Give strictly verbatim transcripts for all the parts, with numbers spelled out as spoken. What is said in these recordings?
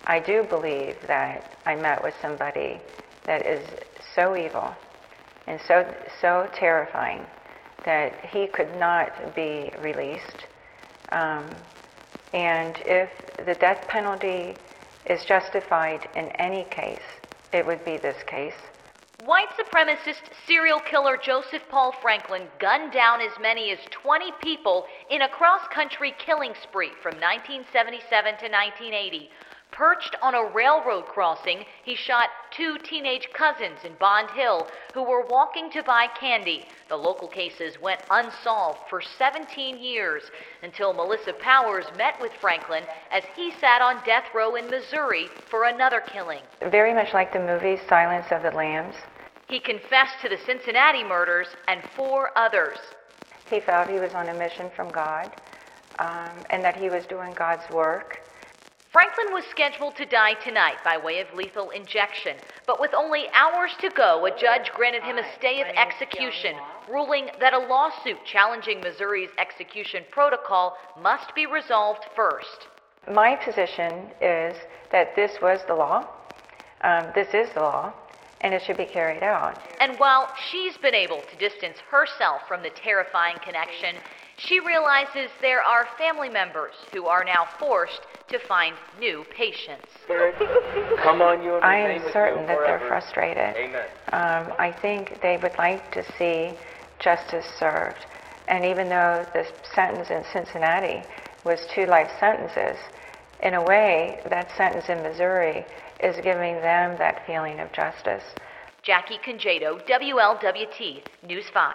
I do believe that I met with somebody that is so evil and so so terrifying that he could not be released. Um, and if the death penalty is justified in any case, it would be this case. White supremacist serial killer Joseph Paul Franklin gunned down as many as twenty people in a cross-country killing spree from nineteen seventy-seven to nineteen eighty. Perched on a railroad crossing, he shot two teenage cousins in Bond Hill who were walking to buy candy. The local cases went unsolved for seventeen years until Melissa Powers met with Franklin as he sat on death row in Missouri for another killing. Very much like the movie Silence of the Lambs. He confessed to the Cincinnati murders and four others. He felt he was on a mission from God, um, and that he was doing God's work. Franklin was scheduled to die tonight by way of lethal injection, but with only hours to go, a judge granted him a stay of execution, ruling that a lawsuit challenging Missouri's execution protocol must be resolved first. My position is that this was the law, um, this is the law, and it should be carried out. And while she's been able to distance herself from the terrifying connection, she realizes there are family members who are now forced to find new patients. Come on, you and I am certain that they're frustrated. Amen. Um, I think they would like to see justice served. And even though the sentence in Cincinnati was two life sentences, in a way, that sentence in Missouri is giving them that feeling of justice. Jackie Congedo, W L W T, News five.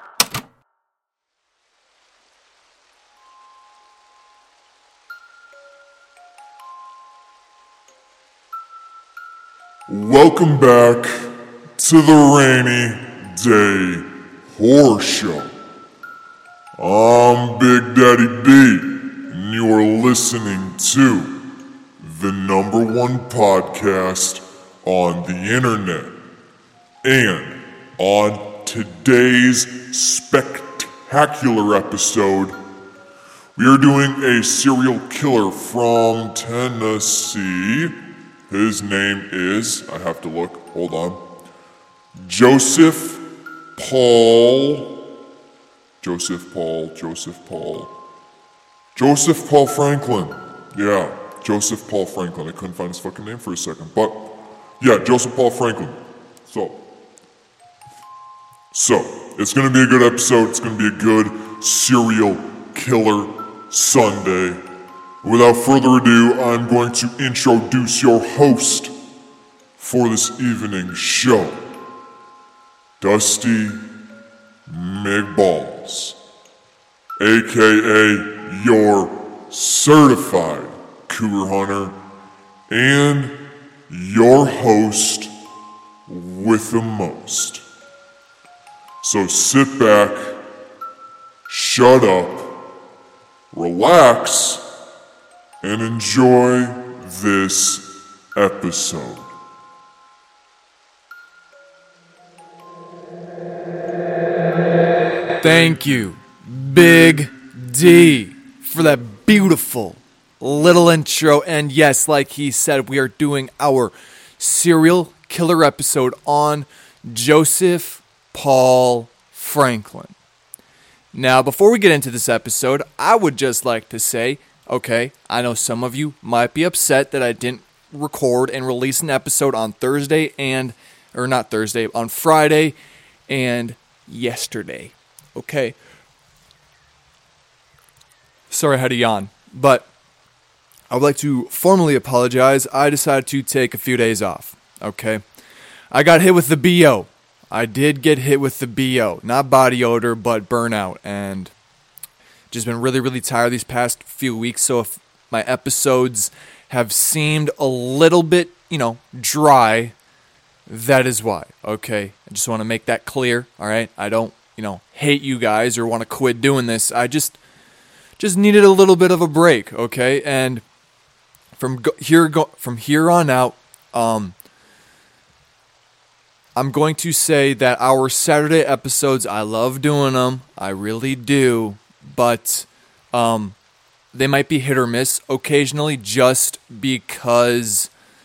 Welcome back to the Rainy Day Horror Show. I'm Big Daddy B, and you are listening to the number one podcast on the internet. And on today's spectacular episode, we are doing a serial killer from Tennessee. His name is, I have to look, hold on, Joseph Paul, Joseph Paul, Joseph Paul, Joseph Paul Franklin. Yeah, Joseph Paul Franklin. I couldn't find his fucking name for a second, but yeah, Joseph Paul Franklin. So, so, it's gonna be a good episode. It's gonna be a good serial killer Sunday. Without further ado, I'm going to introduce your host for this evening's show, Dusty McBalls, aka your certified cougar hunter and your host with the most. So sit back, shut up, relax, and enjoy this episode. Thank you, Big D, for that beautiful little intro. And yes, like he said, we are doing our serial killer episode on Joseph Paul Franklin. Now, before we get into this episode, I would just like to say, okay, I know some of you might be upset that I didn't record and release an episode on Thursday and, or not Thursday, on Friday and yesterday. Okay. Sorry I had to yawn, but I would like to formally apologize. I decided to take a few days off, okay? I got hit with the B O. I did get hit with the B O. Not body odor, but burnout, and just been really, really tired these past few weeks, so if my episodes have seemed a little bit, you know, dry, that is why, okay? I just want to make that clear, all right? I don't, you know, hate you guys or want to quit doing this. I just just needed a little bit of a break, okay? And from go- here go- from here on out, um, I'm going to say that our Saturday episodes, I love doing them, I really do, but um, they might be hit or miss occasionally just because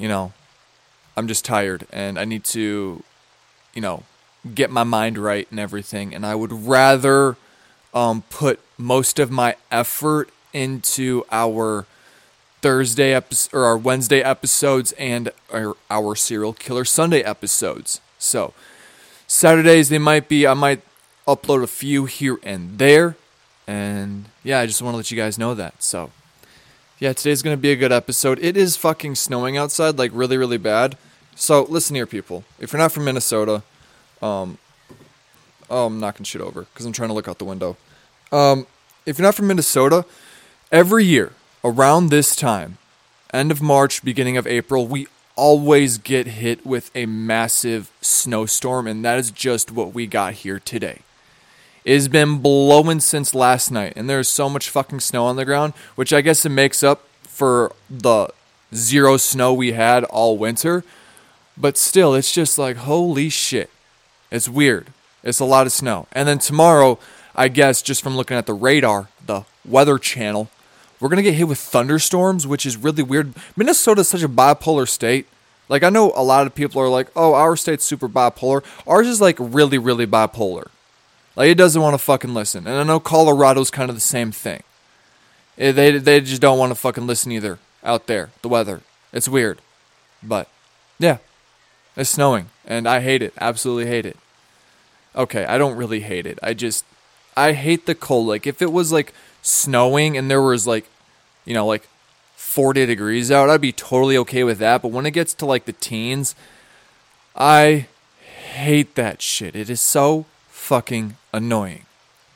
you know, I'm just tired and I need to, you know, get my mind right and everything. And I would rather um, put most of my effort into our Thursday episode or our Wednesday episodes and our, our Serial Killer Sunday episodes. So Saturdays they might be, I might upload a few here and there. And yeah, I just want to let you guys know that. So yeah, today's going to be a good episode. It is fucking snowing outside, like really, really bad. So listen here, people. If you're not from Minnesota, um, oh, I'm knocking shit over because I'm trying to look out the window. Um, if you're not from Minnesota, every year around this time, end of March, beginning of April, we always get hit with a massive snowstorm, and that is just what we got here today. It has been blowing since last night, and there's so much fucking snow on the ground, which I guess it makes up for the zero snow we had all winter. But still, it's just like, holy shit. It's weird. It's a lot of snow. And then tomorrow, I guess, just from looking at the radar, the Weather Channel, we're going to get hit with thunderstorms, which is really weird. Minnesota is such a bipolar state. Like, I know a lot of people are like, oh, our state's super bipolar. Ours is, like, really, really bipolar. Like, it doesn't want to fucking listen. And I know Colorado's kind of the same thing. It, they, they just don't want to fucking listen either out there, the weather. It's weird. But, yeah. It's snowing, and I hate it. Absolutely hate it. Okay, I don't really hate it. I just, I hate the cold. Like, if it was, like, snowing and there was, like, you know, like, forty degrees out, I'd be totally okay with that. But when it gets to, like, the teens, I hate that shit. It is so fucking annoying.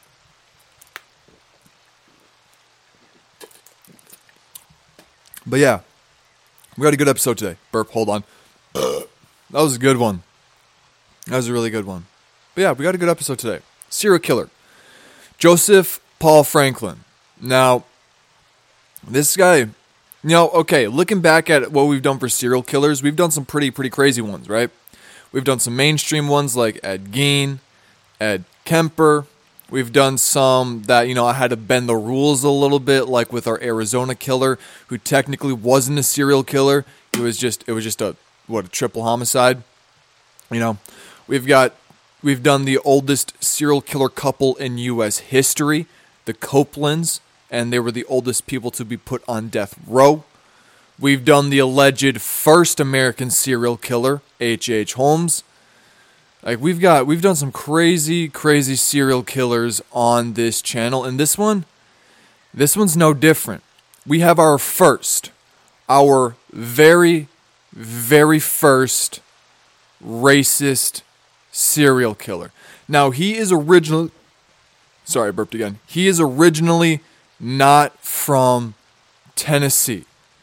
But, yeah, we got a good episode today. Burp, hold on. That was a good one. That was a really good one. But yeah, we got a good episode today. Serial killer. Joseph Paul Franklin. Now, this guy, you know, okay, looking back at what we've done for serial killers, we've done some pretty, pretty crazy ones, right? We've done some mainstream ones like Ed Gein, Ed Kemper. We've done some that, you know, I had to bend the rules a little bit, like with our Arizona killer, who technically wasn't a serial killer. It was just, it was just a, what, a triple homicide. You know, we've got, we've done the oldest serial killer couple in U S history, the Copelands, and they were the oldest people to be put on death row. We've done the alleged first American serial killer, H H. Holmes. Like, we've got, we've done some crazy, crazy serial killers on this channel, and this one, this one's no different. We have our first, our very, very first racist serial killer. Now, he is originally, sorry, I burped again. He is originally not from Tennessee.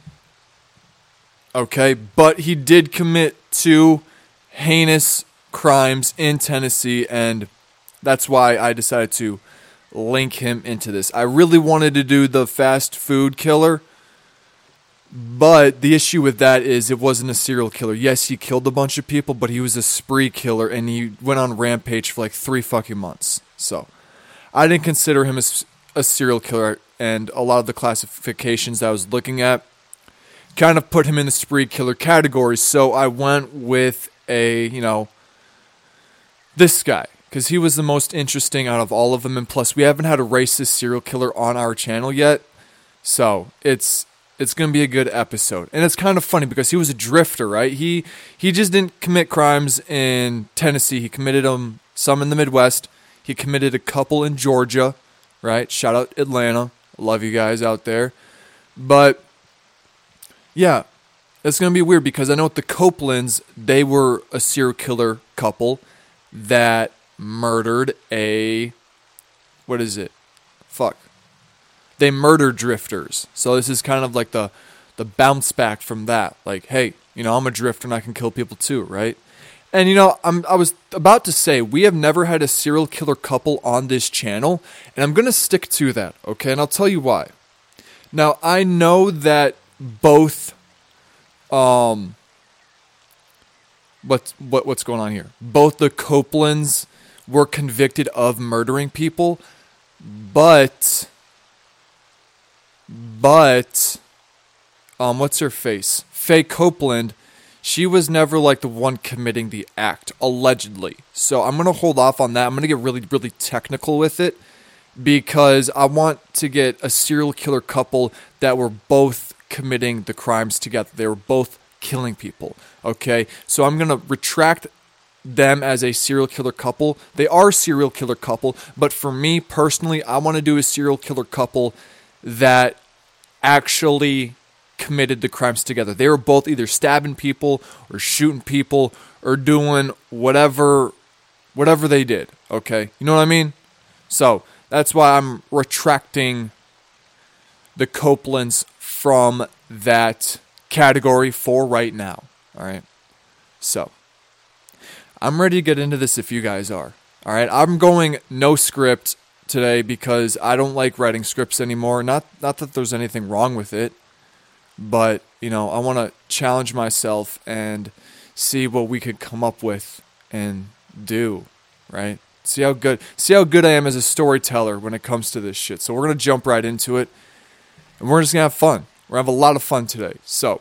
Okay, but he did commit two heinous crimes in Tennessee, and that's why I decided to link him into this. I really wanted to do the fast food killer, but the issue with that is it wasn't a serial killer. Yes, he killed a bunch of people, but he was a spree killer, and he went on rampage for like three fucking months. So I didn't consider him as a serial killer, and a lot of the classifications that I was looking at kind of put him in the spree killer category. So I went with a, you know, this guy, because he was the most interesting out of all of them, and plus we haven't had a racist serial killer on our channel yet, so it's it's going to be a good episode. And it's kind of funny because he was a drifter, right? He he just didn't commit crimes in Tennessee. He committed them some in the Midwest. He committed a couple in Georgia, right? Shout out Atlanta. Love you guys out there. But yeah, it's going to be weird because I know with the Copelands, they were a serial killer couple that murdered a, what is it? Fuck. They murdered drifters. So this is kind of like the, the bounce back from that. Like, hey, you know, I'm a drifter and I can kill people too, right? And, you know, I'm, I was about to say, we have never had a serial killer couple on this channel, and I'm going to stick to that, okay? And I'll tell you why. Now, I know that both, um... What's what what's going on here? Both the Copelands were convicted of murdering people, but but um, what's her face? Faye Copeland, she was never like the one committing the act, allegedly. So I'm going to hold off on that. I'm going to get really, really technical with it because I want to get a serial killer couple that were both committing the crimes together. They were both killing people, okay? So I'm going to retract them as a serial killer couple. They are a serial killer couple, but for me personally, I want to do a serial killer couple that actually committed the crimes together. They were both either stabbing people or shooting people or doing whatever whatever they did, okay? You know what I mean? So, that's why I'm retracting the Copelands from that category for right now, all right? So, I'm ready to get into this if you guys are, all right? I'm going no script today because I don't like writing scripts anymore. Not not that there's anything wrong with it, but, you know, I want to challenge myself and see what we could come up with and do, right? See how good see how good I am as a storyteller when it comes to this shit. So we're going to jump right into it, and we're just going to have fun. We're going to have a lot of fun today. So,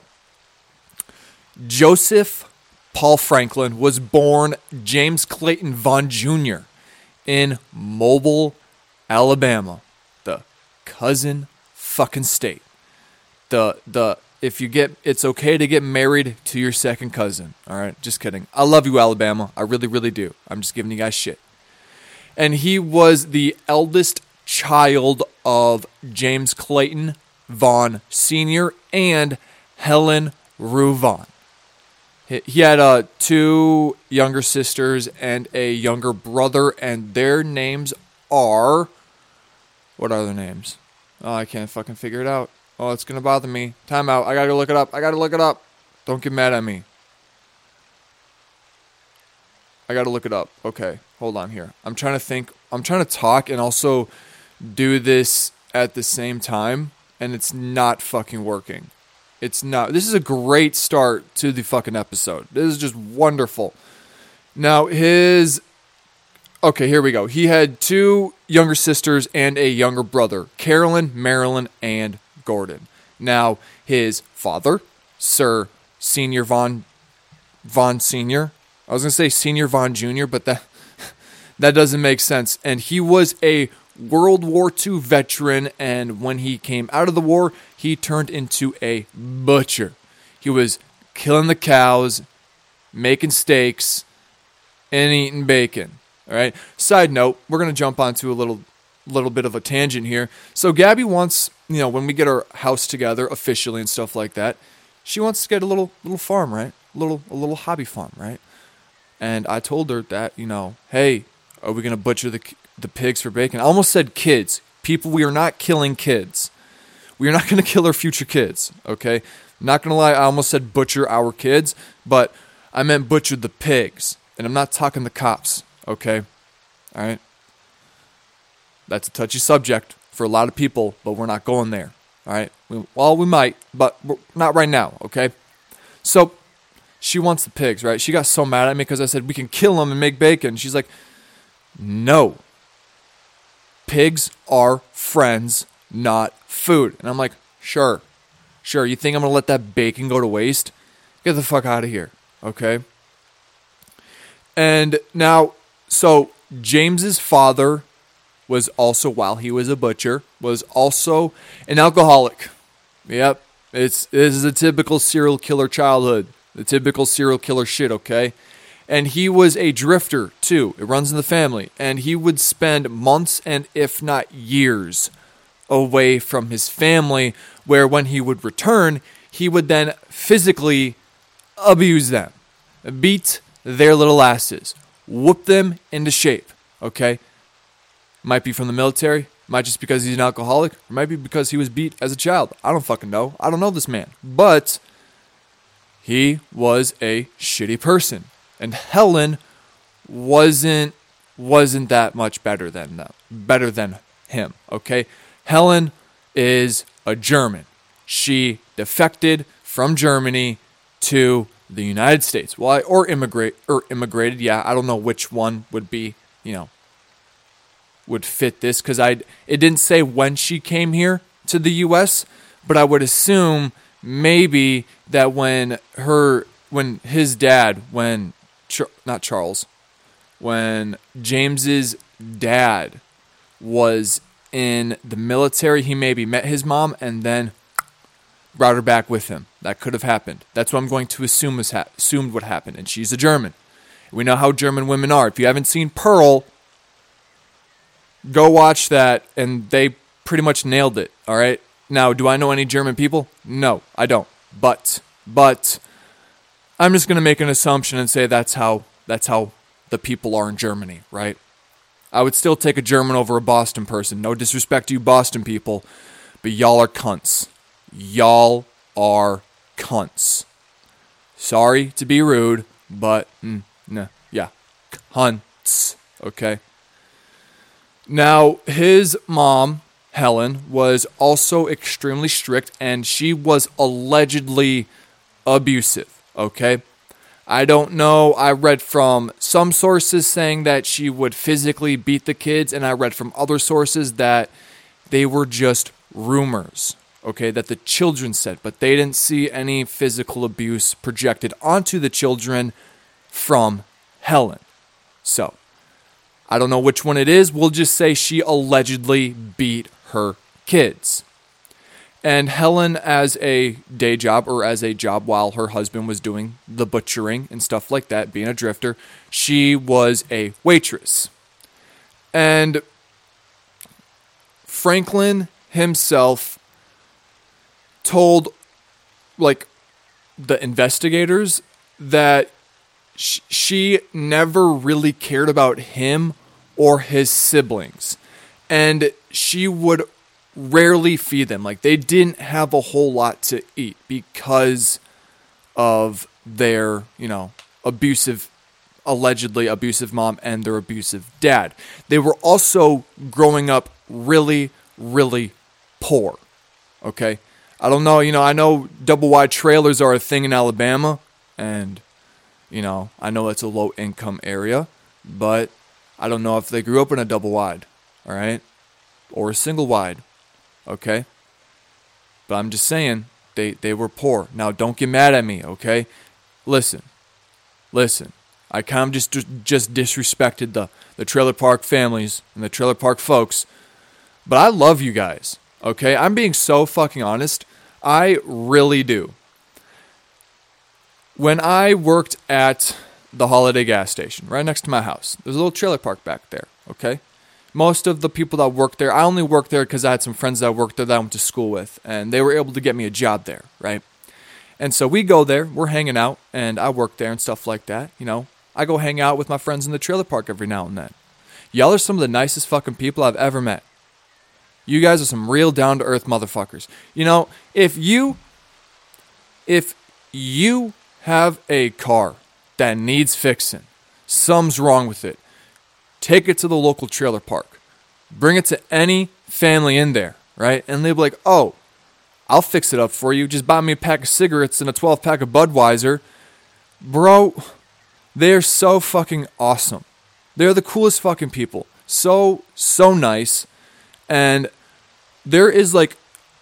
Joseph Paul Franklin was born James Clayton Vaughn Junior in Mobile, Alabama, the cousin fucking state. The the if you get it's okay to get married to your second cousin. All right, just kidding. I love you, Alabama. I really, really do. I'm just giving you guys shit. And he was the eldest child of James Clayton Vaughn Senior and Helen Rue Vaughn. He had uh, two younger sisters and a younger brother, and their names are... What are their names? Oh, I can't fucking figure it out. Oh, it's going to bother me. Time out. I got to look it up. I got to look it up. Don't get mad at me. I got to look it up. Okay, hold on here. I'm trying to think. I'm trying to talk and also do this at the same time, and it's not fucking working. It's not. This is a great start to the fucking episode. This is just wonderful. Now, his... Okay, here we go. He had two younger sisters and a younger brother, Carolyn, Marilyn, and Gordon. Now, his father, Sir Senior Vaughn, Vaughn Senior, I was going to say Senior Vaughn Junior, but that that doesn't make sense. And he was a World War Two veteran, and when he came out of the war, he turned into a butcher. He was killing the cows, making steaks, and eating bacon. All right. Side note, we're going to jump onto a little little bit of a tangent here. So Gabby wants, you know, when we get our house together officially and stuff like that, she wants to get a little little farm, right? A little a little hobby farm, right? And I told her that, you know, hey, are we going to butcher the the pigs for bacon? I almost said kids. People, we are not killing kids. We are not going to kill our future kids, okay? I'm not going to lie, I almost said butcher our kids, but I meant butcher the pigs. And I'm not talking the cops, okay? All right? That's a touchy subject for a lot of people, but we're not going there, all right? We, well, we might, but we're not right now, okay? So, she wants the pigs, right? She got so mad at me because I said, we can kill them and make bacon. She's like, no. Pigs are friends, not food. And I'm like, sure. Sure, you think I'm going to let that bacon go to waste? Get the fuck out of here, okay? And now, so James's father was also, while he was a butcher, was also an alcoholic. Yep, it's this is a typical serial killer childhood. The typical serial killer shit, okay? And he was a drifter, too. It runs in the family. And he would spend months and if not years away from his family, where when he would return, he would then physically abuse them, beat their little asses, whoop them into shape, okay? Might be from the military, might just because he's an alcoholic, or might be because he was beat as a child. I don't fucking know. I don't know this man. But he was a shitty person. And Helen wasn't wasn't that much better than them, better than him, okay? Helen is a German. She defected from Germany to the United States. Well, or immigrate or immigrated, yeah, I don't know which one would be, you know, would fit this, because I it didn't say when she came here to the U S, but I would assume maybe that when her, when his dad, when, Char- not Charles, when James's dad was in the military, he maybe met his mom and then brought her back with him. That could have happened. That's what I'm going to assume was ha- assumed what happened. And she's a German. We know how German women are. If you haven't seen Pearl, go watch that, and they pretty much nailed it, all right? Now, do I know any German people? No, I don't. But, but, I'm just going to make an assumption and say that's how, that's how the people are in Germany, right? I would still take a German over a Boston person. No disrespect to you Boston people, but y'all are cunts. Y'all are cunts. Sorry to be rude, but, mm, nah, yeah, cunts, okay? Now, his mom, Helen, was also extremely strict, and she was allegedly abusive, okay? I don't know. I read from some sources saying that she would physically beat the kids, and I read from other sources that they were just rumors, okay, that the children said, but they didn't see any physical abuse projected onto the children from Helen. So, I don't know which one it is. We'll just say she allegedly beat her kids. And Helen, as a day job or as a job while her husband was doing the butchering and stuff like that, being a drifter, she was a waitress. And Franklin himself told, like, the investigators that sh- she never really cared about him or his siblings. And she would rarely feed them. Like, they didn't have a whole lot to eat because of their, you know, abusive, allegedly abusive mom and their abusive dad. They were also growing up really, really poor. Okay? I don't know, you know, I know double wide trailers are a thing in Alabama, and, you know, I know it's a low income area, but I don't know if they grew up in a double wide, all right? Or a single wide. Okay? But I'm just saying, they, they were poor. Now, don't get mad at me, okay? Listen. Listen. I kind of just just disrespected the, the trailer park families and the trailer park folks. But I love you guys, okay? I'm being so fucking honest. I really do. When I worked at the Holiday gas station, right next to my house, there's a little trailer park back there, okay? Most of the people that worked there, I only worked there because I had some friends that worked there that I went to school with, and they were able to get me a job there, right? And so we go there, we're hanging out, and I work there and stuff like that, you know. I go hang out with my friends in the trailer park every now and then. Y'all are some of the nicest fucking people I've ever met. You guys are some real down-to-earth motherfuckers. You know, if you, if you have a car that needs fixing, something's wrong with it, take it to the local trailer park. Bring it to any family in there, right? And they'll be like, oh, I'll fix it up for you. Just buy me a pack of cigarettes and a twelve pack of Budweiser. Bro, they're so fucking awesome. They're the coolest fucking people. So, so nice. And there is like,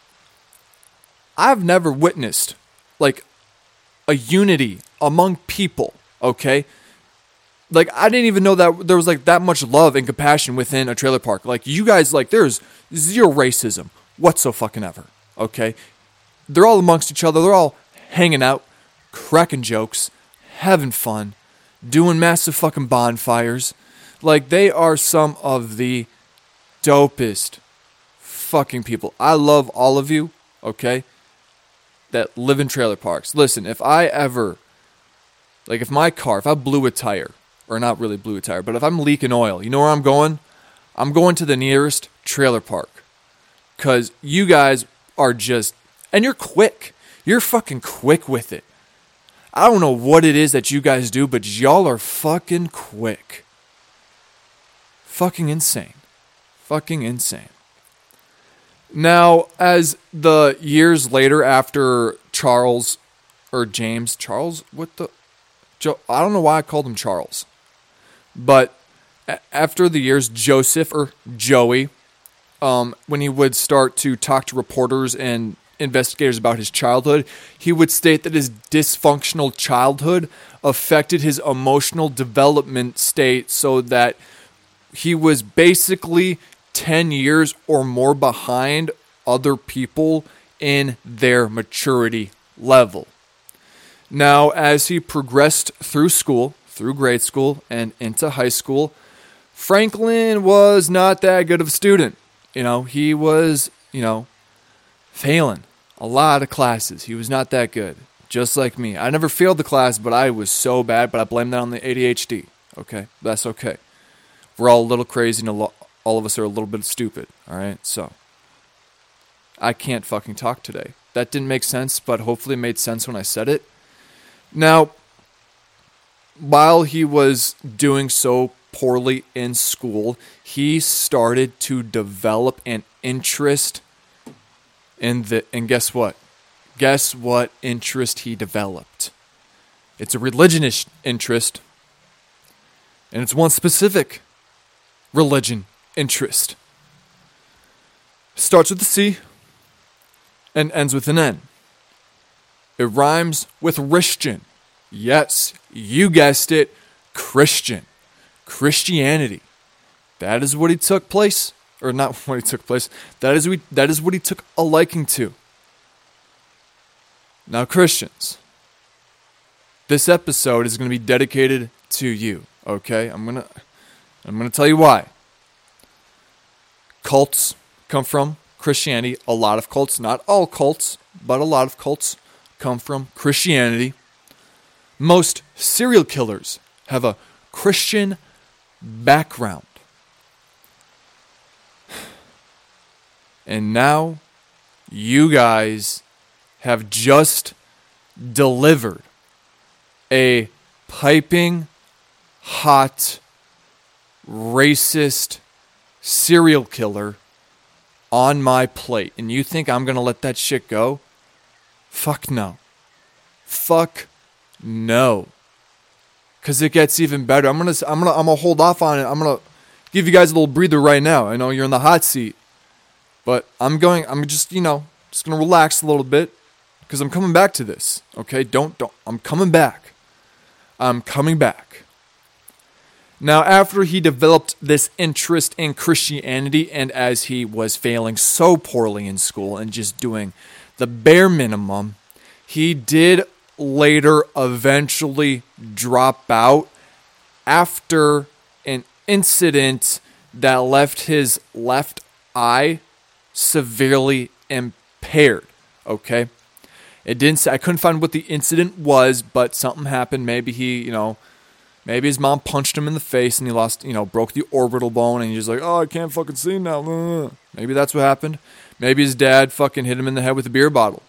I've never witnessed like a unity among people, okay? Like, I didn't even know that there was, like, that much love and compassion within a trailer park. Like, you guys, like, there's zero racism whatsoever, okay? They're all amongst each other. They're all hanging out, cracking jokes, having fun, doing massive fucking bonfires. Like, they are some of the dopest fucking people. I love all of you, okay, that live in trailer parks. Listen, if I ever, like, if my car, if I blew a tire, or not really blew a tire, but if I'm leaking oil, you know where I'm going? I'm going to the nearest trailer park. Because you guys are just, and you're quick. You're fucking quick with it. I don't know what it is that you guys do, but y'all are fucking quick. Fucking insane. Fucking insane. Now, as the years later after Charles, or James, Charles, what the, Jo- I don't know why I called him Charles. But after the years, Joseph, or Joey, um, when he would start to talk to reporters and investigators about his childhood, he would state that his dysfunctional childhood affected his emotional development state so that he was basically ten years or more behind other people in their maturity level. Now, as he progressed through school, through grade school, and into high school, Franklin was not that good of a student. You know, he was, you know, failing a lot of classes. He was not that good, just like me. I never failed the class, but I was so bad, but I blame that on the A D H D. Okay, that's okay. We're all a little crazy, and a lo- all of us are a little bit stupid, all right? So, I can't fucking talk today. That didn't make sense, but hopefully it made sense when I said it. Now, while he was doing so poorly in school, he started to develop an interest in the, and guess what? Guess what interest he developed? It's a religious interest, and it's one specific religion interest. Starts with a C and ends with an N. It rhymes with Christian. Yes, you guessed it, Christian. Christianity. That is what he took place, or not what he took place. That is what he, that is what he took a liking to. Now, Christians, this episode is going to be dedicated to you. Okay, I'm gonna I'm gonna tell you why. Cults come from Christianity. A lot of cults, not all cults, but a lot of cults come from Christianity. Most serial killers have a Christian background. And now you guys have just delivered a piping hot racist serial killer on my plate. And you think I'm going to let that shit go? Fuck no. Fuck no. Cuz it gets even better. I'm going to I'm going to I'm going to hold off on it. I'm going to give you guys a little breather right now. I know you're in the hot seat. But I'm going I'm just, you know, just going to relax a little bit cuz I'm coming back to this. Okay? Don't don't I'm coming back. I'm coming back. Now, after he developed this interest in Christianity, and as he was failing so poorly in school and just doing the bare minimum, he did later eventually drop out after an incident that left his left eye severely impaired. Okay? It didn't say, I couldn't find what the incident was, but something happened. Maybe he, you know, maybe his mom punched him in the face and he lost, you know, broke the orbital bone and he's like, oh, I can't fucking see now. Maybe that's what happened. Maybe his dad fucking hit him in the head with a beer bottle.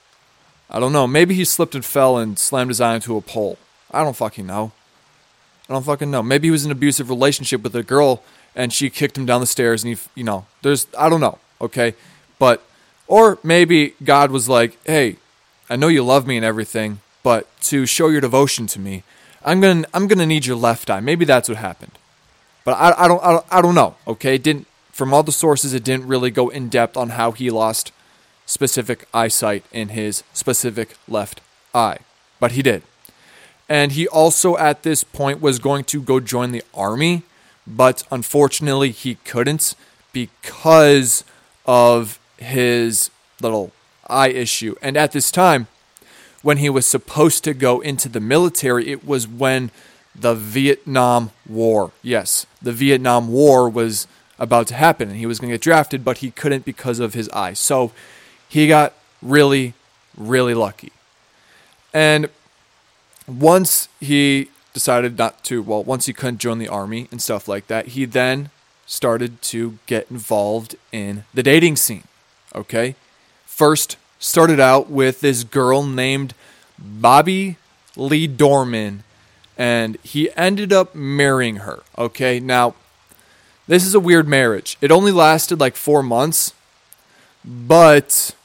I don't know. Maybe he slipped and fell and slammed his eye into a pole. I don't fucking know. I don't fucking know. Maybe he was in an abusive relationship with a girl and she kicked him down the stairs and he, you know, there's, I don't know. Okay. But, or maybe God was like, hey, I know you love me and everything, but to show your devotion to me, I'm gonna I'm gonna need your left eye. Maybe that's what happened, but I I don't I don't, I don't know. Okay, it didn't from all the sources it didn't really go in depth on how he lost specific eyesight in his specific left eye, but he did, and he also at this point was going to go join the army, but unfortunately he couldn't because of his little eye issue, and at this time, when he was supposed to go into the military, it was when the Vietnam War, yes, the Vietnam War was about to happen and he was going to get drafted, but he couldn't because of his eye. So he got really, really lucky. And once he decided not to, well, once he couldn't join the army and stuff like that, he then started to get involved in the dating scene, okay? First, started out with this girl named Bobby Lee Dorman, and he ended up marrying her. Okay, now, this is a weird marriage. It only lasted like four months, but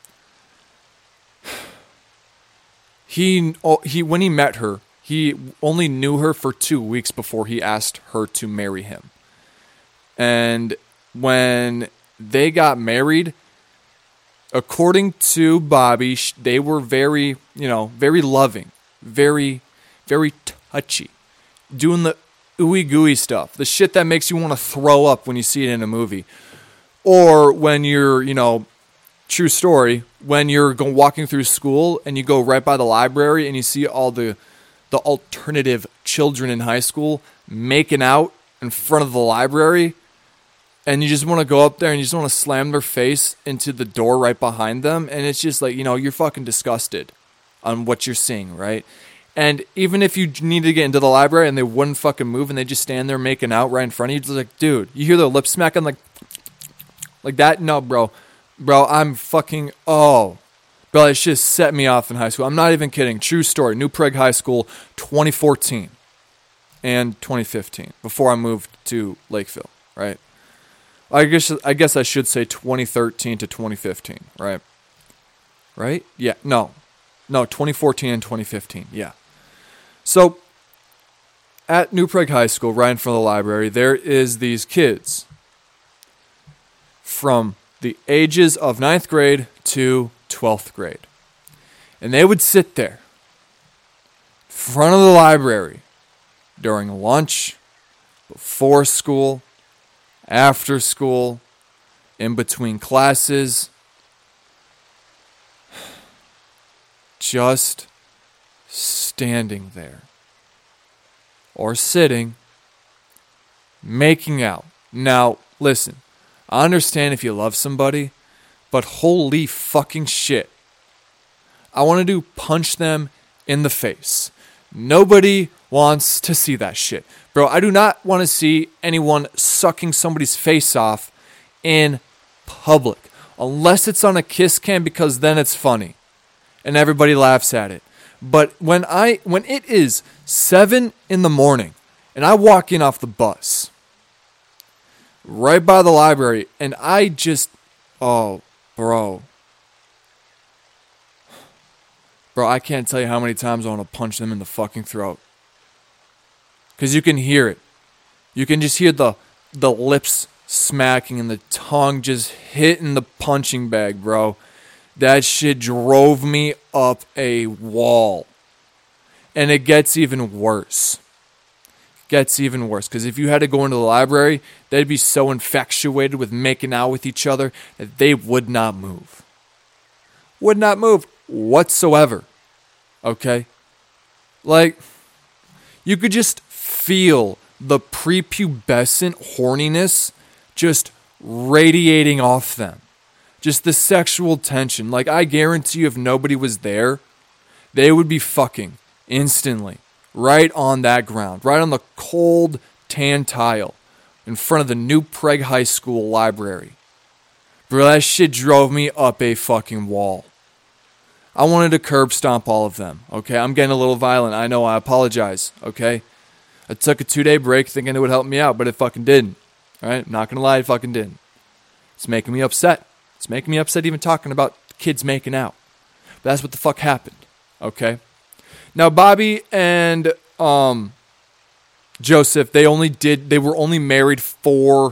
he, he when he met her, he only knew her for two weeks before he asked her to marry him. And when they got married, according to Bobby, sh- they were very, you know, very loving, very, very touchy, doing the ooey gooey stuff, the shit that makes you want to throw up when you see it in a movie, or when you're, you know, true story, when you're go- walking through school and you go right by the library and you see all the the alternative children in high school making out in front of the library, and you just want to go up there and you just want to slam their face into the door right behind them, and it's just like, you know, you're fucking disgusted on what you're seeing, right? And even if you need to get into the library and they wouldn't fucking move and they just stand there making out right in front of you, it's like, dude, you hear their lips smacking like, like that? No, bro. Bro, I'm fucking, oh. Bro, it just set me off in high school. I'm not even kidding. True story. New Prague High School, twenty fourteen and twenty fifteen, before I moved to Lakeville, right? I guess I guess I should say twenty thirteen to twenty fifteen, right? Right? Yeah, no. No, twenty fourteen and twenty fifteen, yeah. So, at New Prague High School, right in front of the library, there is these kids from the ages of ninth grade to twelfth grade. And they would sit there in front of the library during lunch, before school, after school, in between classes, just standing there or sitting, making out. Now, listen, I understand if you love somebody, but holy fucking shit. I want to do punch them in the face. Nobody wants to see that shit. Bro, I do not want to see anyone sucking somebody's face off in public. Unless it's on a kiss cam, because then it's funny. And everybody laughs at it. But when I when it is seven in the morning and I walk in off the bus right by the library and I just, oh, bro. Bro, I can't tell you how many times I want to punch them in the fucking throat. Because you can hear it. You can just hear the the lips smacking and the tongue just hitting the punching bag, bro. That shit drove me up a wall. And it gets even worse. Gets even worse. Because if you had to go into the library, they'd be so infatuated with making out with each other that they would not move. Would not move whatsoever. Okay? Like, you could just feel the prepubescent horniness just radiating off them. Just the sexual tension. Like, I guarantee you if nobody was there, they would be fucking instantly. Right on that ground. Right on the cold tan tile. In front of the New Prague High School library. Bro, that shit drove me up a fucking wall. I wanted to curb stomp all of them. Okay, I'm getting a little violent. I know, I apologize. Okay? I took a two-day break thinking it would help me out, but it fucking didn't. Alright? I'm not gonna lie, it fucking didn't. It's making me upset. It's making me upset even talking about kids making out. But that's what the fuck happened. Okay? Now, Bobby and um, Joseph, they only did, they were only married for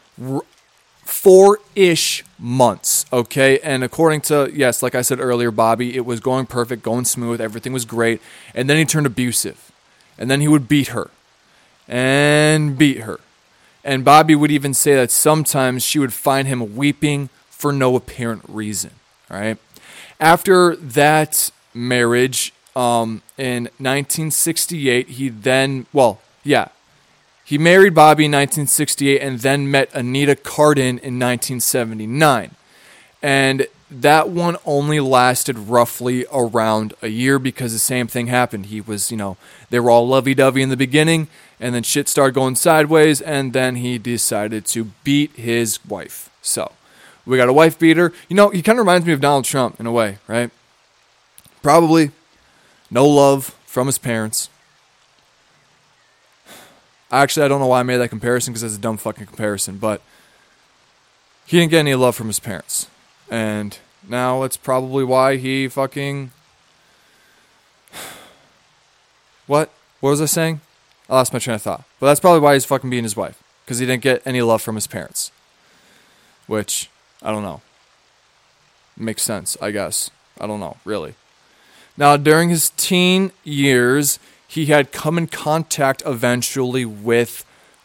four-ish months, okay? And according to, yes, like I said earlier, Bobby, it was going perfect, going smooth, everything was great. And then he turned abusive. And then he would beat her. And beat her. And Bobby would even say that sometimes she would find him weeping for no apparent reason, all right? After that marriage, um, in nineteen sixty-eight, he then, well, yeah, he married Bobby in nineteen sixty-eight and then met Anita Cardin in nineteen seventy-nine. And that one only lasted roughly around a year because the same thing happened. He was, you know, they were all lovey-dovey in the beginning, and then shit started going sideways, and then he decided to beat his wife. So, we got a wife beater. You know, he kind of reminds me of Donald Trump in a way, right? Probably no love from his parents. Actually, I don't know why I made that comparison because that's a dumb fucking comparison, but he didn't get any love from his parents. And now that's probably why he fucking... What? What was I saying? I lost my train of thought. But that's probably why he's fucking beating his wife. Because he didn't get any love from his parents. Which, I don't know. Makes sense, I guess. I don't know, really. Now, during his teen years, he had come in contact eventually with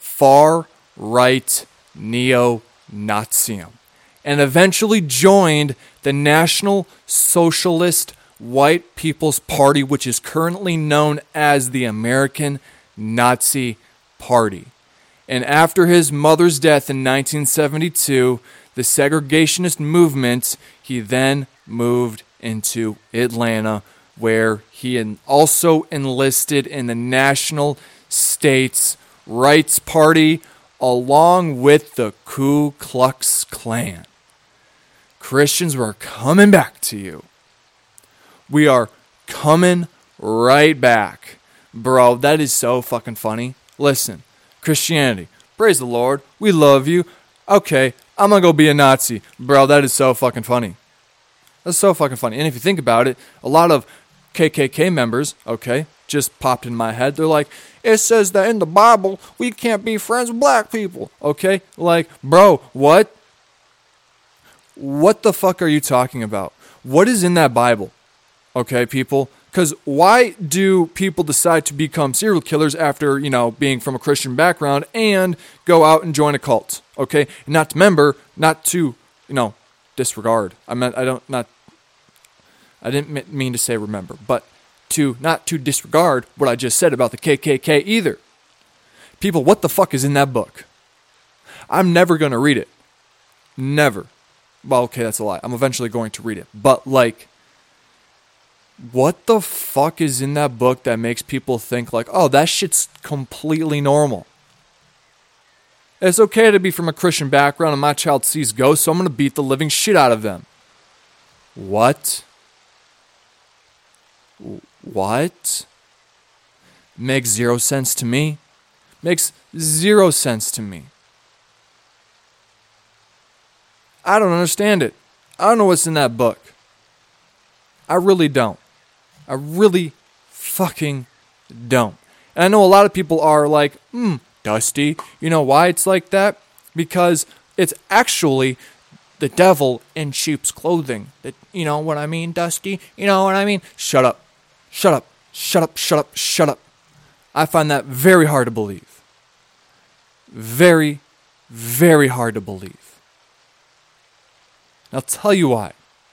far-right neo-Nazism and eventually joined the National Socialist White People's Party, which is currently known as the American Nazi Party. And after his mother's death in nineteen seventy-two, the segregationist movement, he then moved into Atlanta, where he also enlisted in the National States Rights Party along with the Ku Klux Klan. Christians, we're coming back to you. We are coming right back. Bro, that is so fucking funny. Listen, Christianity, praise the Lord, we love you. Okay, I'm gonna go be a Nazi. Bro, that is so fucking funny. That's so fucking funny. And if you think about it, a lot of K K K members, okay, just popped in my head. They're like, it says that in the Bible, we can't be friends with black people. Okay? Like, bro, what? What the fuck are you talking about? What is in that Bible? Okay, people? Because why do people decide to become serial killers after, you know, being from a Christian background and go out and join a cult? Okay? And not to remember, not to, you know, disregard. I meant, I don't, not, I didn't mean to say remember, but to, not to disregard what I just said about the K K K either. People, what the fuck is in that book? I'm never going to read it. Never. Well, okay, that's a lie. I'm eventually going to read it. But, like, what the fuck is in that book that makes people think, like, oh, that shit's completely normal? It's okay to be from a Christian background and my child sees ghosts, so I'm going to beat the living shit out of them. What? What? Makes zero sense to me. Makes zero sense to me. I don't understand it. I don't know what's in that book. I really don't. I really fucking don't. And I know a lot of people are like, hmm, Dusty, you know why it's like that? Because it's actually the devil in sheep's clothing. That, you know what I mean, Dusty? You know what I mean? Shut up. Shut up. Shut up. Shut up. Shut up. I find that very hard to believe. Very, very hard to believe. I'll tell you why.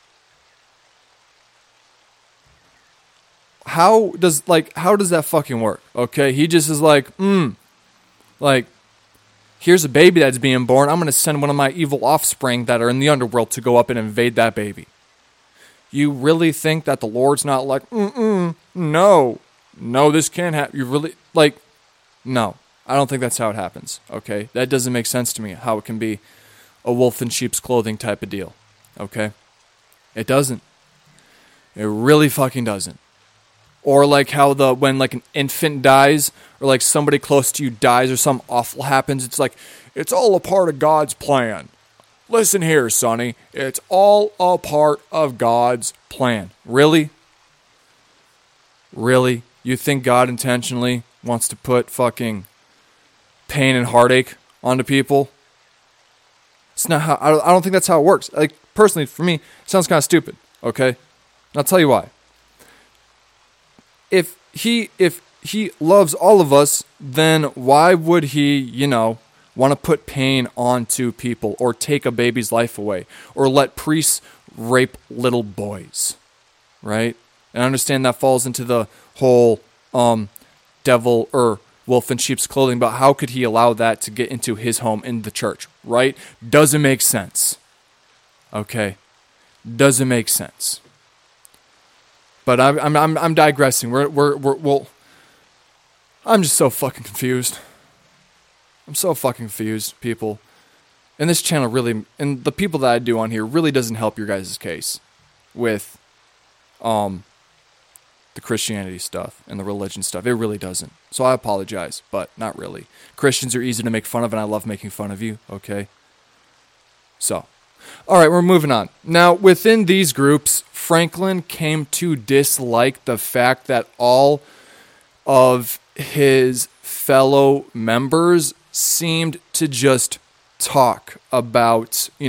How does, like, how does that fucking work? Okay, he just is like, hmm, like, here's a baby that's being born. I'm going to send one of my evil offspring that are in the underworld to go up and invade that baby. You really think that the Lord's not like, mm-mm, no, no, this can't happen. You really, like, no, I don't think that's how it happens, okay? That doesn't make sense to me, how it can be a wolf in sheep's clothing type of deal, okay? It doesn't. It really fucking doesn't. Or like how the, when like an infant dies, or like somebody close to you dies, or something awful happens, it's like, it's all a part of God's plan. Listen here, Sonny, it's all a part of God's plan. Really? Really? You think God intentionally wants to put fucking pain and heartache onto people? It's not how, I don't think that's how it works. Like, personally, for me, it sounds kind of stupid, okay? And I'll tell you why. If he, if he loves all of us, then why would he, you know, want to put pain onto people, or take a baby's life away, or let priests rape little boys, right? And I understand that falls into the whole um, devil or wolf in sheep's clothing, but how could he allow that to get into his home in the church, right? Doesn't make sense. Okay? Doesn't make sense. But I'm I'm I'm, I'm digressing. We're we're we're well. I'm just so fucking confused. I'm so fucking confused, people. And this channel really, and the people that I do on here really doesn't help your guys' case with um the Christianity stuff and the religion stuff. It really doesn't. So I apologize, but not really. Christians are easy to make fun of, and I love making fun of you, okay? So, all right, we're moving on. Now, within these groups, Franklin came to dislike the fact that all of his fellow members seemed to just talk about, you know,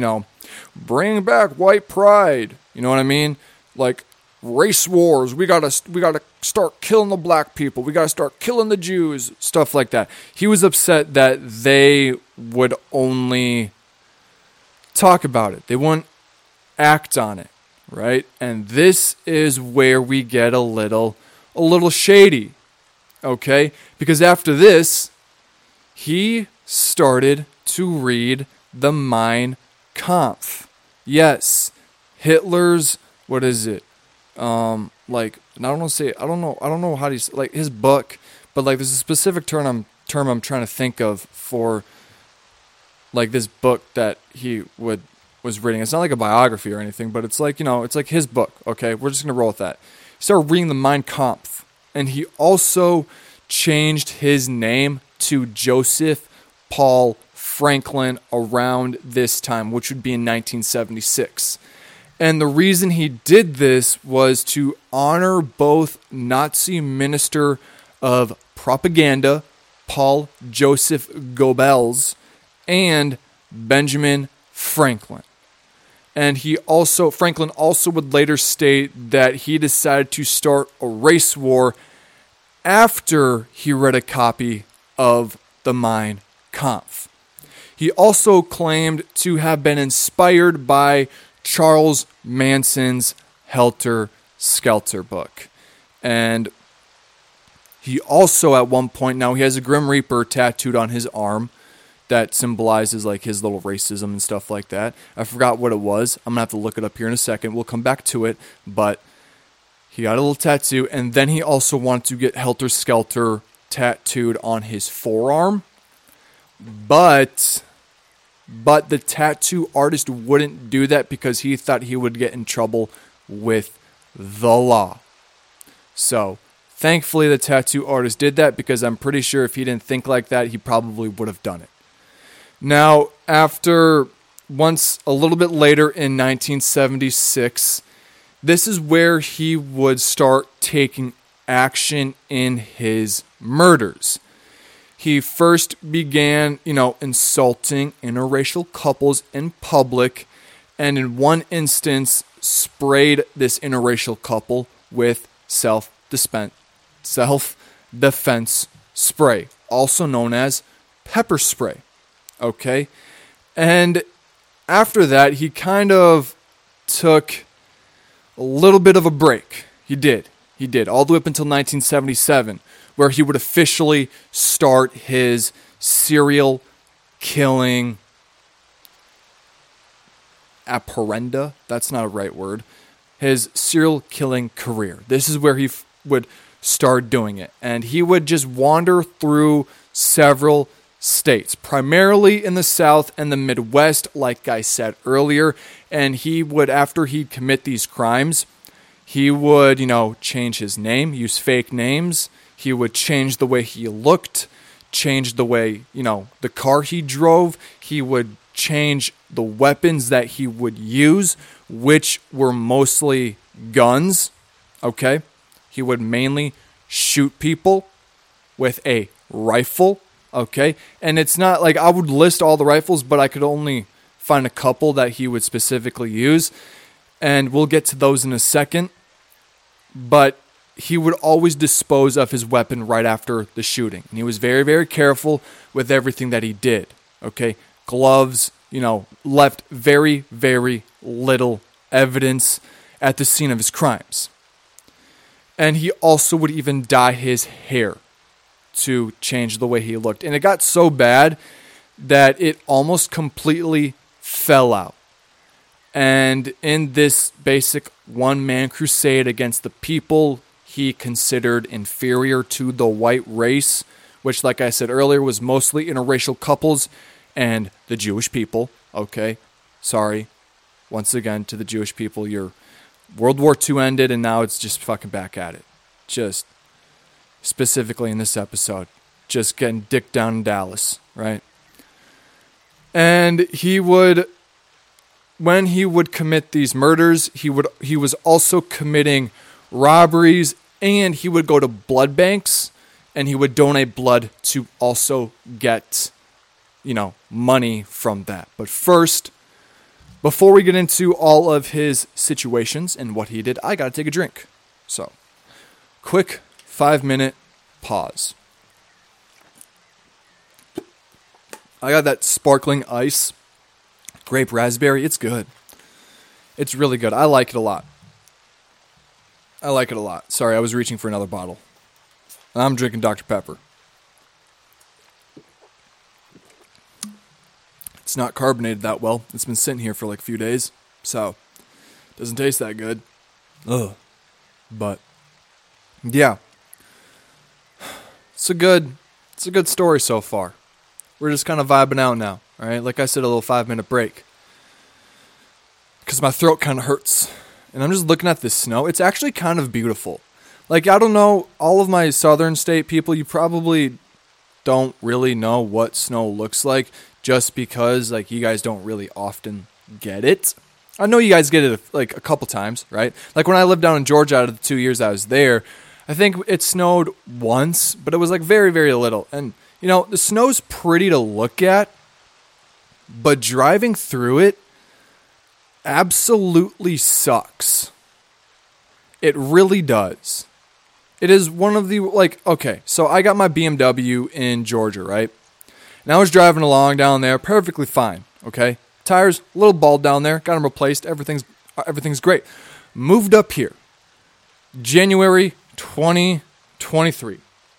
bring back white pride. You know what I mean? Like, race wars. We gotta, we gotta start killing the black people. We gotta start killing the Jews. Stuff like that. He was upset that they would only talk about it. They wouldn't act on it, right? And this is where we get a little, a little shady, okay? Because after this, he started to read the Mein Kampf. Yes, Hitler's, what is it? Um, like, I don't know, say, I don't know, I don't know how to say, like, his book, but like, there's a specific term I'm, term I'm trying to think of for, like, this book that he would, was reading. It's not like a biography or anything, but it's like, you know, it's like his book, okay? We're just going to roll with that. He started reading the Mein Kampf, and he also changed his name to Joseph Paul Franklin around this time, which would be in nineteen seventy-six. And the reason he did this was to honor both Nazi Minister of Propaganda, Paul Joseph Goebbels, and Benjamin Franklin. And he also, Franklin also would later state that he decided to start a race war after he read a copy of the Mein Kampf. He also claimed to have been inspired by Charles Manson's Helter Skelter book. And he also at one point, now he has a Grim Reaper tattooed on his arm that symbolizes like his little racism and stuff like that. I forgot what it was. I'm going to have to look it up here in a second. We'll come back to it. But he got a little tattoo. And then he also wanted to get Helter Skelter tattooed on his forearm. But... But the tattoo artist wouldn't do that because he thought he would get in trouble with the law. So, thankfully the tattoo artist did that because I'm pretty sure if he didn't think like that, he probably would have done it. Now, after, once a little bit later in nineteen seventy-six, this is where he would start taking action in his murders. He first began, you know, insulting interracial couples in public, and in one instance sprayed this interracial couple with self-defense self-defense spray, also known as pepper spray. Okay? And after that, he kind of took a little bit of a break. He did. He did. All the way up until nineteen seventy-seven, where he would officially start his serial killing apparenda. That's not a right word. His serial killing career. This is where he f- would start doing it. And he would just wander through several states, primarily in the South and the Midwest, like I said earlier. And he would, after he'd commit these crimes, he would, you know, change his name, use fake names. He would change the way he looked, change the way, you know, the car he drove. He would change the weapons that he would use, which were mostly guns, okay? He would mainly shoot people with a rifle, okay? And it's not like I would list all the rifles, but I could only find a couple that he would specifically use. And we'll get to those in a second. But he would always dispose of his weapon right after the shooting. And he was very, very careful with everything that he did. Okay? Gloves, you know, left very, very little evidence at the scene of his crimes. And he also would even dye his hair to change the way he looked. And it got so bad that it almost completely fell out. And in this basic one-man crusade against the people he considered inferior to the white race, which, like I said earlier, was mostly interracial couples and the Jewish people. Okay, sorry, once again, to the Jewish people, your World War Two ended, and now it's just fucking back at it. Just specifically in this episode, just getting dick down in Dallas, right? And he would... When he would commit these murders, he would he was also committing robberies, and he would go to blood banks, and he would donate blood to also get, you know, money from that. But first, before we get into all of his situations and what he did, I got to take a drink. So, quick five-minute pause. I got that sparkling ice, grape raspberry. It's good. It's really good. I like it a lot. I like it a lot. Sorry, I was reaching for another bottle. I'm drinking Doctor Pepper. It's not carbonated that well. It's been sitting here for like a few days, so doesn't taste that good. Ugh. But yeah, it's a good, it's a good story so far. We're just kind of vibing out now. All right, like I said, a little five minute break because my throat kind of hurts, and I'm just looking at this snow. It's actually kind of beautiful. Like, I don't know, all of my southern state people, you probably don't really know what snow looks like just because, like, you guys don't really often get it. I know you guys get it, like, a couple times, right? Like, when I lived down in Georgia out of the two years I was there, I think it snowed once, but it was, like, very, very little. And, you know, the snow's pretty to look at, but driving through it absolutely sucks. It really does. It is one of the, like, okay, so I got my B M W in Georgia, right? And I was driving along down there, perfectly fine, okay? Tires, a little bald down there, got them replaced, everything's everything's great. Moved up here, January twenty twenty-three.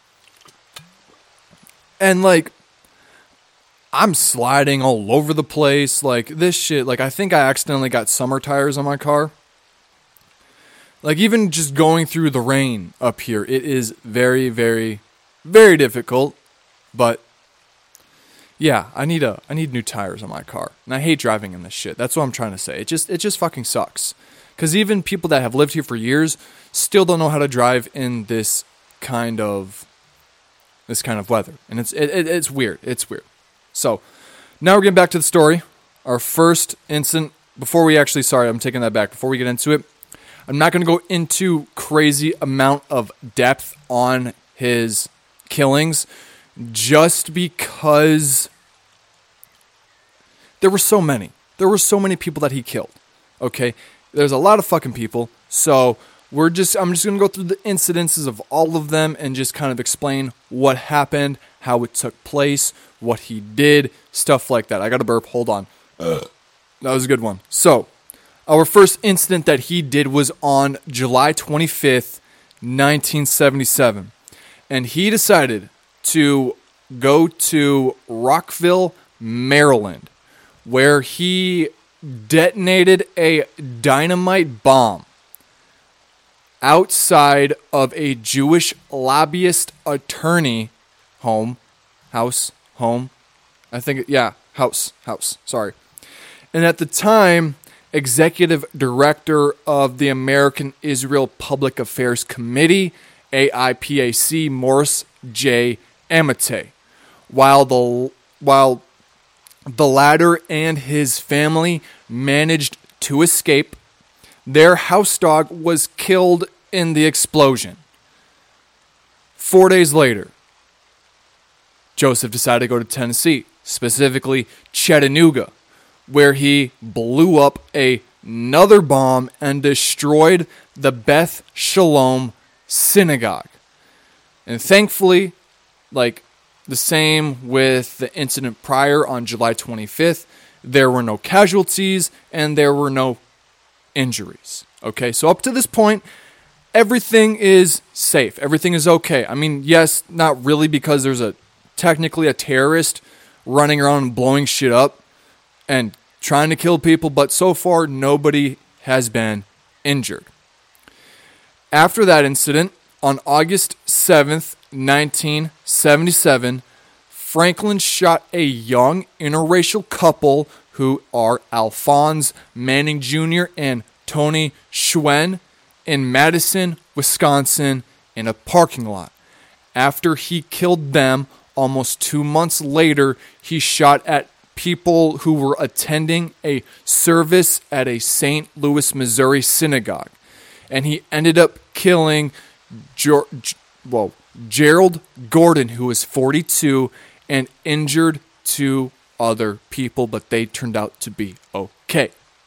And, like, I'm sliding all over the place, like, this shit, like, I think I accidentally got summer tires on my car. Like, even just going through the rain up here, it is very, very, very difficult. But, yeah, I need a, I need new tires on my car. And I hate driving in this shit. That's what I'm trying to say. It just, it just fucking sucks. Because even people that have lived here for years still don't know how to drive in this kind of, this kind of weather. And it's, it, it, it's weird. It's weird. So, now we're getting back to the story. Our first incident, before we actually, sorry, I'm taking that back. Before we get into it, I'm not going to go into crazy amount of depth on his killings just because there were so many. There were so many people that he killed. Okay? There's a lot of fucking people. So we're just I'm just going to go through the incidences of all of them and just kind of explain what happened, how it took place, what he did, stuff like that. I got a burp. Hold on. Uh, that was a good one. So, our first incident that he did was on July twenty-fifth, nineteen seventy-seven. And he decided to go to Rockville, Maryland, where he detonated a dynamite bomb outside of a Jewish lobbyist attorney home, house, home. I think, yeah, house, house, sorry. And at the time, Executive Director of the American Israel Public Affairs Committee, A I P A C, Morris J. Amitay. While the while the latter and his family managed to escape, their house dog was killed in the explosion. Four days later, Joseph decided to go to Tennessee, specifically Chattanooga, where he blew up a, another bomb and destroyed the Beth Shalom synagogue. And thankfully, like the same with the incident prior on July twenty-fifth, there were no casualties and there were no injuries. Okay, so up to this point, everything is safe. Everything is okay. I mean, yes, not really, because there's a technically a terrorist running around and blowing shit up and trying to kill people, but so far nobody has been injured. After that incident, on August seventh, nineteen seventy-seven, Franklin shot a young interracial couple who are Alphonse Manning Junior and Tony Schwen in Madison, Wisconsin, in a parking lot. After he killed them, almost two months later, he shot at people who were attending a service at a Saint Louis, Missouri synagogue. And he ended up killing George, well, Gerald Gordon, who was forty-two, and injured two other people, but they turned out to be okay.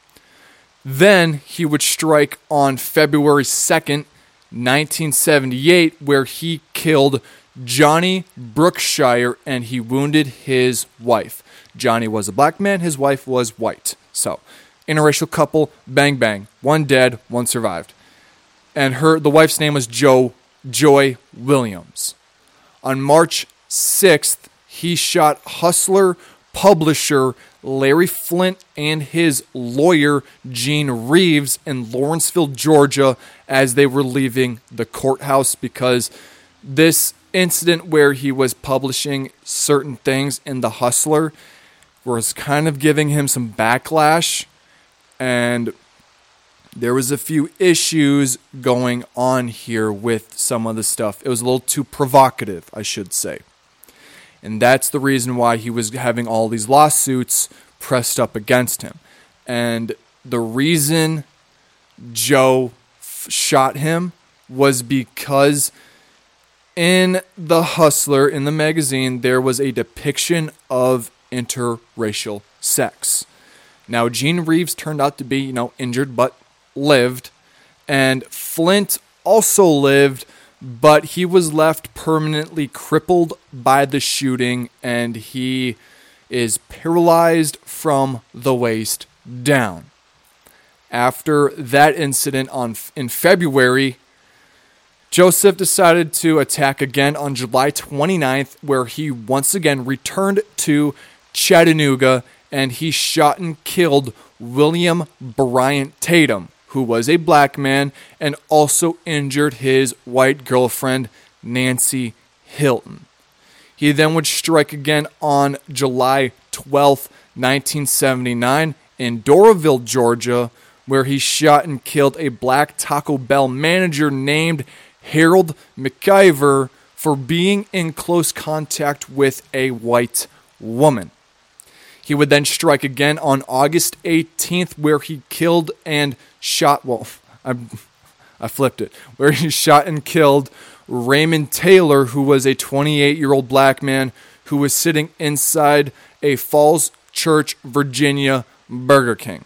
Then he would strike on February second, nineteen seventy-eight, where he killed Johnny Brookshire and he wounded his wife. Johnny was a black man, his wife was white. So, interracial couple, bang bang. One dead, one survived. And her the wife's name was Jo Joy Williams. On March sixth, he shot hustler, publisher Larry Flint and his lawyer Gene Reeves in Lawrenceville, Georgia, as they were leaving the courthouse, because this incident where he was publishing certain things in the Hustler was kind of giving him some backlash, and there was a few issues going on here with some of the stuff. It was a little too provocative, I should say. And that's the reason why he was having all these lawsuits pressed up against him. And the reason Joe f- shot him was because in the Hustler, in the magazine, there was a depiction of interracial sex. Now, Gene Reeves turned out to be, you know, injured, but lived. And Flint also lived, but he was left permanently crippled by the shooting, and he is paralyzed from the waist down. After that incident on in February, Joseph decided to attack again on July twenty-ninth, where he once again returned to Chattanooga, and he shot and killed William Bryant Tatum, who was a black man, and also injured his white girlfriend, Nancy Hilton. He then would strike again on July twelfth, nineteen seventy-nine, in Doraville, Georgia, where he shot and killed a black Taco Bell manager named Harold McIver for being in close contact with a white woman. He would then strike again on August eighteenth, where he killed and shot, well, I, I flipped it, where he shot and killed Raymond Taylor, who was a twenty-eight-year-old black man who was sitting inside a Falls Church, Virginia Burger King.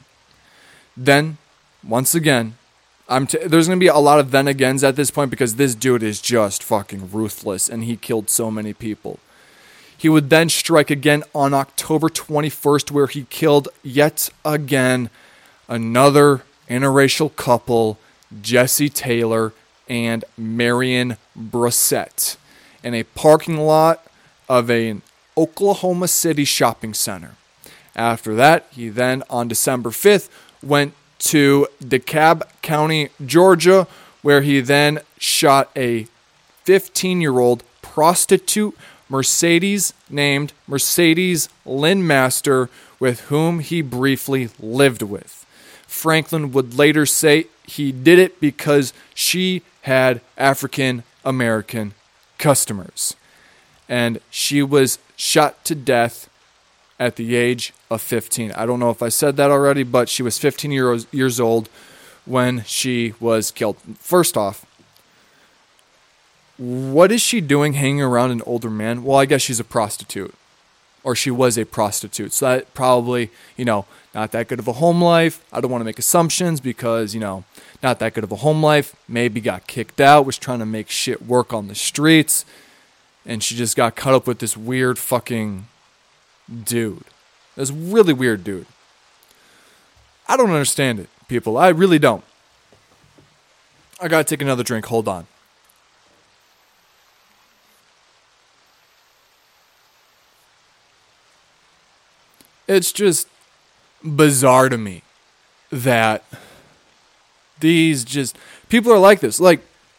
Then, once again, I'm t- there's going to be a lot of then agains at this point, because this dude is just fucking ruthless, and he killed so many people. He would then strike again on October twenty-first, where he killed yet again another interracial couple, Jesse Taylor and Marion Brissett, in a parking lot of an Oklahoma City shopping center. After that, he then, on December fifth, went to DeKalb County, Georgia, where he then shot a fifteen-year-old prostitute, Mercedes, named Mercedes Lynn Master, with whom he briefly lived with. Franklin would later say he did it because she had African American customers, and she was shot to death at the age of fifteen. I don't know if I said that already, but she was fifteen years, years old when she was killed. First off, what is she doing hanging around an older man? Well, I guess she's a prostitute, or she was a prostitute. So that probably, you know, not that good of a home life. I don't want to make assumptions because, you know, not that good of a home life. Maybe got kicked out, was trying to make shit work on the streets, and she just got caught up with this weird fucking dude. This really weird dude. I don't understand it, people. I really don't. I gotta take another drink. Hold on. It's just bizarre to me that these just people are like this. Like,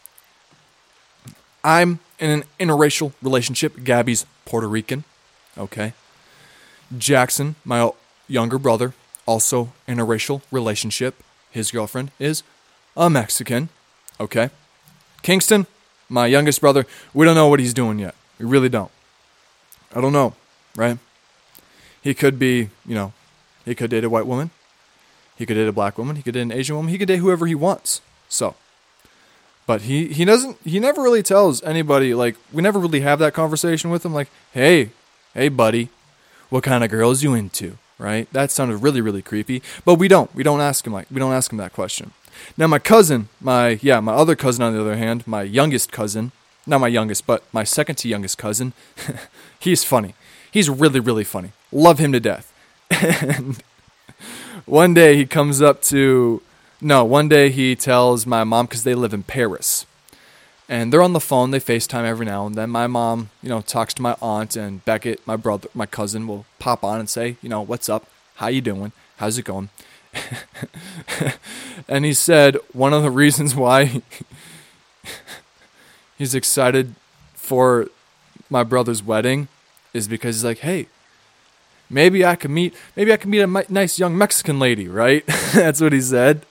I'm in an interracial relationship. Gabby's Puerto Rican. Okay. Jackson, my younger brother, also in a racial relationship. His girlfriend is a Mexican. Okay. Kingston, my youngest brother, we don't know what he's doing yet. We really don't. I don't know, right? He could be, you know, he could date a white woman. He could date a black woman. He could date an Asian woman. He could date whoever he wants. So, but he, he doesn't, he never really tells anybody, like, we never really have that conversation with him. Like, hey, hey, buddy, what kind of girls you into, right? That sounded really, really creepy. But we don't. We don't ask him like we don't ask him that question. Now my cousin, my yeah, my other cousin on the other hand, my youngest cousin, not my youngest, but my second to youngest cousin, he's funny. He's really, really funny. Love him to death. And one day he comes up to, no, one day he tells my mom, because they live in Paris. And they're on the phone, they FaceTime every now and then. My mom, you know, talks to my aunt, and Beckett, my brother, my cousin, will pop on and say, you know, what's up? How you doing? How's it going? And he said one of the reasons why he, he's excited for my brother's wedding is because he's like, hey, maybe I could meet, maybe I could meet a mi- nice young Mexican lady, right? That's what he said.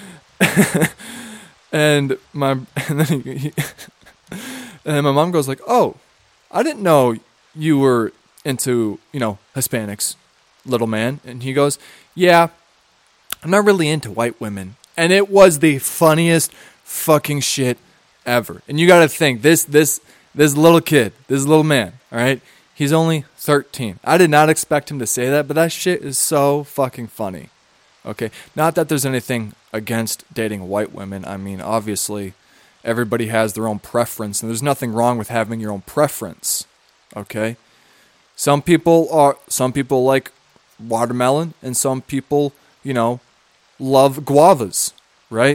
And my, and then he, he and then my mom goes like, oh, I didn't know you were into, you know, Hispanics, little man. And he goes, yeah, I'm not really into white women. And it was the funniest fucking shit ever. And you got to think, this, this, this little kid, this little man, all right? He's only thirteen. I did not expect him to say that, but that shit is so fucking funny. Okay? Not that there's anything against dating white women. I mean, obviously, everybody has their own preference, and there's nothing wrong with having your own preference. Okay? Some people are, some people like watermelon, and some people, you know, love guavas, right?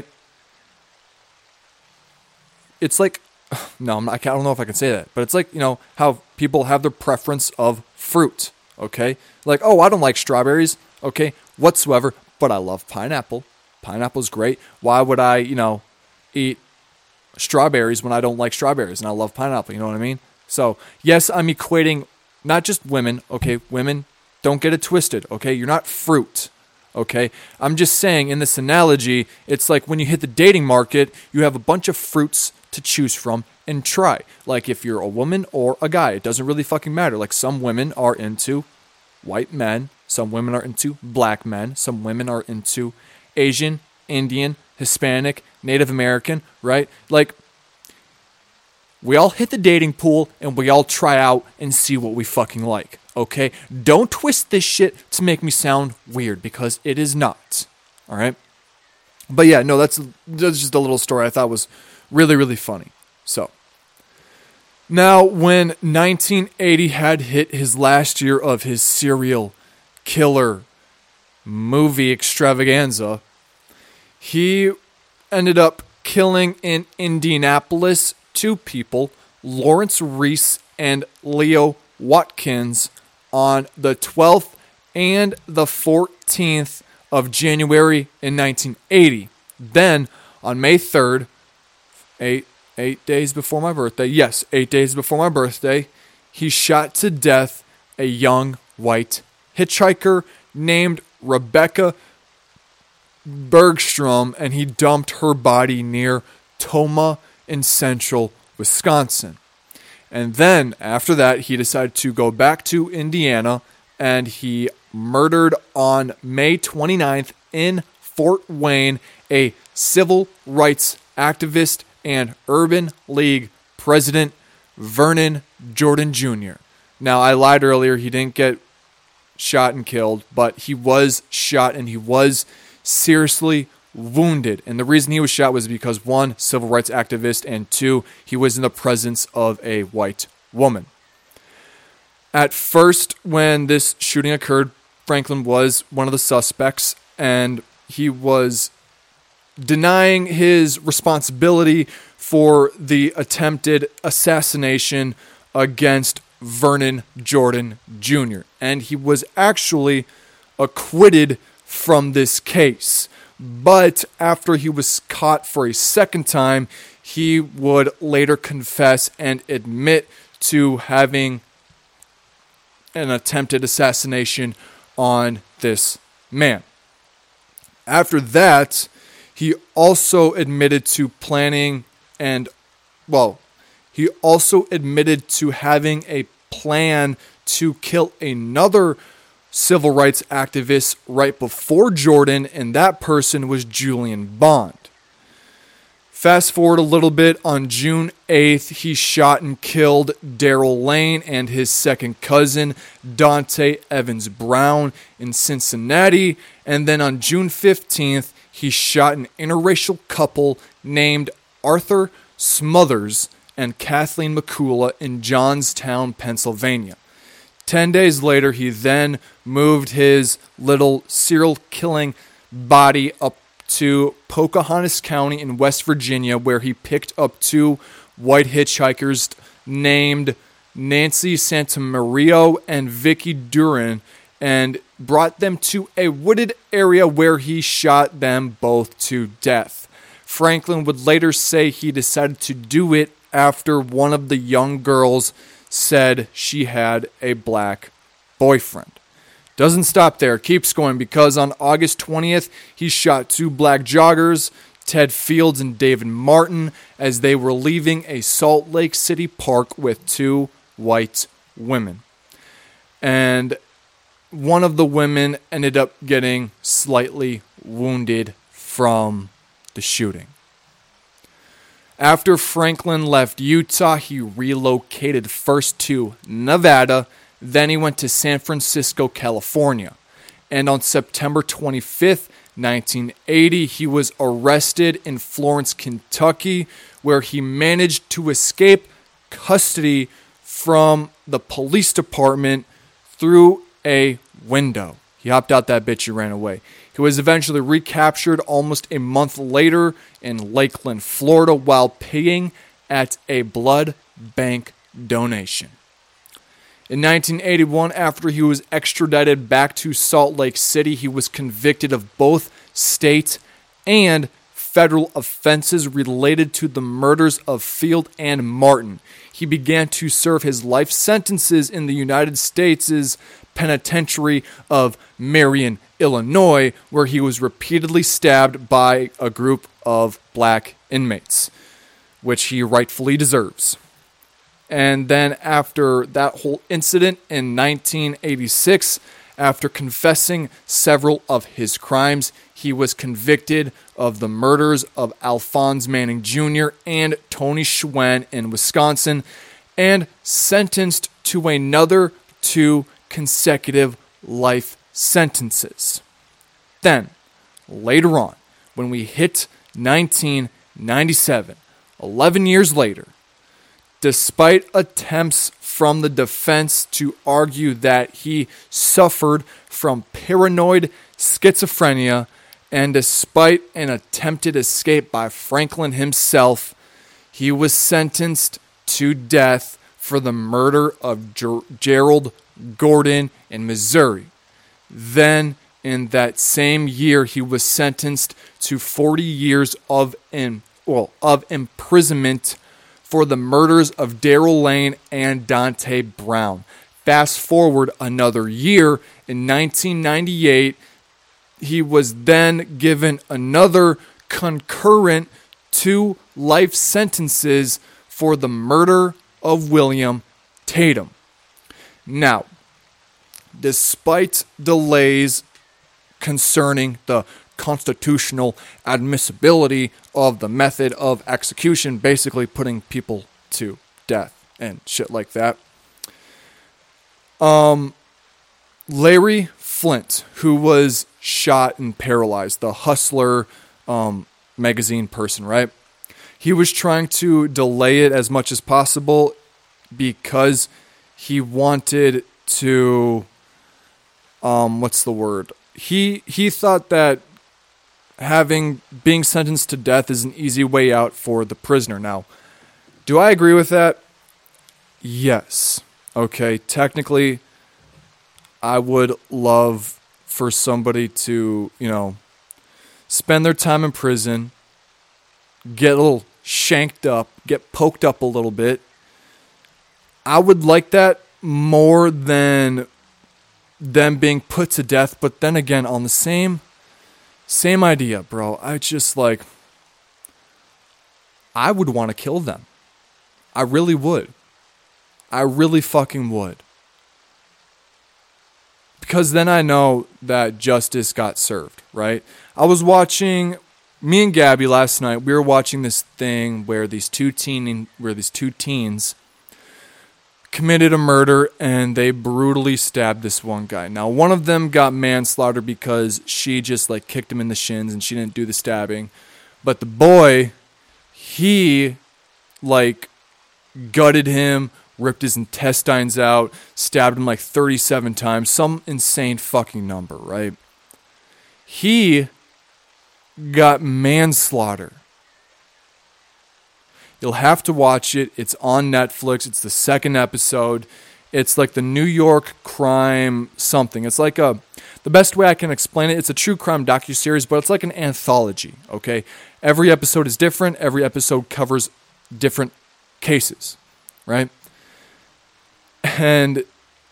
It's like, no, I'm not, I don't know if I can say that, but it's like, you know, how people have their preference of fruit, okay? Like, oh, I don't like strawberries, okay, whatsoever, but I love pineapple. Pineapple's great. Why would I, you know, eat strawberries when I don't like strawberries and I love pineapple, you know what I mean? So, yes, I'm equating not just women, okay? Women, don't get it twisted, okay? You're not fruit, okay? I'm just saying in this analogy, it's like when you hit the dating market, you have a bunch of fruits to choose from and try. Like if you're a woman or a guy, it doesn't really fucking matter. Like some women are into white men, some women are into black men, some women are into Asian, Indian, Hispanic, Native American, right? Like we all hit the dating pool and we all try out and see what we fucking like, okay? Don't twist this shit to make me sound weird because it is not, all right? But yeah, no, that's, that's just a little story I thought was really, really funny. So, now when nineteen eighty had hit his last year of his serial killer movie extravaganza, he ended up killing in Indianapolis two people, Lawrence Reese and Leo Watkins, on the twelfth and the fourteenth of January in nineteen eighty. Then, on May third, eight, eight days before my birthday, yes, eight days before my birthday, he shot to death a young white hitchhiker named Rebecca Bergstrom, and he dumped her body near Toma in central Wisconsin. And then, after that, he decided to go back to Indiana, and he murdered on May twenty-ninth in Fort Wayne a civil rights activist and Urban League president, Vernon Jordan Junior Now, I lied earlier. He didn't get shot and killed, but he was shot and he was seriously wounded. And the reason he was shot was because, one, civil rights activist, and two, he was in the presence of a white woman. At first, when this shooting occurred, Franklin was one of the suspects, and he was denying his responsibility for the attempted assassination against Vernon Jordan Junior And he was actually acquitted from this case. But after he was caught for a second time, he would later confess and admit to having an attempted assassination on this man. After that, he also admitted to planning and, well, he also admitted to having a plan to kill another civil rights activist right before Jordan, and that person was Julian Bond. Fast forward a little bit, on June eighth, he shot and killed Daryl Lane and his second cousin, Dante Evans Brown, in Cincinnati. And then on June fifteenth, he shot an interracial couple named Arthur Smothers and Kathleen McCullough in Johnstown, Pennsylvania. Ten days later, he then moved his little serial killing body up to Pocahontas County in West Virginia, where he picked up two white hitchhikers named Nancy Santamario and Vicky Duran and brought them to a wooded area where he shot them both to death. Franklin would later say he decided to do it after one of the young girls said she had a black boyfriend. Doesn't stop there, keeps going, because on August twentieth, he shot two black joggers, Ted Fields and David Martin, as they were leaving a Salt Lake City park with two white women. And one of the women ended up getting slightly wounded from the shooting. After Franklin left Utah, he relocated first to Nevada. Then he went to San Francisco, California. And on September twenty-fifth, nineteen eighty, he was arrested in Florence, Kentucky, where he managed to escape custody from the police department through a window. He hopped out that bitch and ran away. He was eventually recaptured almost a month later in Lakeland, Florida, while paying at a blood bank donation. In nineteen eighty-one, after he was extradited back to Salt Lake City, he was convicted of both state and federal offenses related to the murders of Field and Martin. He began to serve his life sentences in the United States' penitentiary of Marion, Illinois, where he was repeatedly stabbed by a group of black inmates, which he rightfully deserves. And then after that whole incident in nineteen eighty-six, after confessing several of his crimes, he was convicted of the murders of Alphonse Manning Junior and Tony Schwen in Wisconsin and sentenced to another two consecutive life sentences. Then, later on, when we hit nineteen ninety-seven, eleven years later, despite attempts from the defense to argue that he suffered from paranoid schizophrenia, and despite an attempted escape by Franklin himself, he was sentenced to death for the murder of Ger- Gerald Gordon in Missouri. Then, in that same year, he was sentenced to forty years of in, well, of imprisonment for the murders of Daryl Lane and Dante Brown. Fast forward another year, in nineteen ninety-eight, he was then given another concurrent two life sentences for the murder of William Tatum. Now, despite delays concerning the constitutional admissibility of the method of execution, basically putting people to death and shit like that. Um, Larry Flint, who was shot and paralyzed, the Hustler um, magazine person, right? He was trying to delay it as much as possible because he wanted to, um, what's the word? He he thought that having being sentenced to death is an easy way out for the prisoner. Now, do I agree with that? Yes. Okay, technically, I would love for somebody to, you know, spend their time in prison, get a little shanked up, get poked up a little bit. I would like that more than them being put to death, but then again, on the same Same idea, bro. I just like, I would want to kill them. I really would. I really fucking would. Because then I know that justice got served, right? I was watching me and Gabby last night, we were watching this thing where these two teen, where these two teens committed a murder and they brutally stabbed this one guy. Now, one of them got manslaughter because she just like kicked him in the shins and she didn't do the stabbing. But the boy, he like gutted him, ripped his intestines out, stabbed him like thirty-seven times, some insane fucking number, right? He got manslaughter. You'll have to watch it. It's on Netflix. It's the second episode. It's like the New York crime something. It's like a, the best way I can explain it, it's a true crime docuseries, but it's like an anthology, okay? Every episode is different. Every episode covers different cases, right? And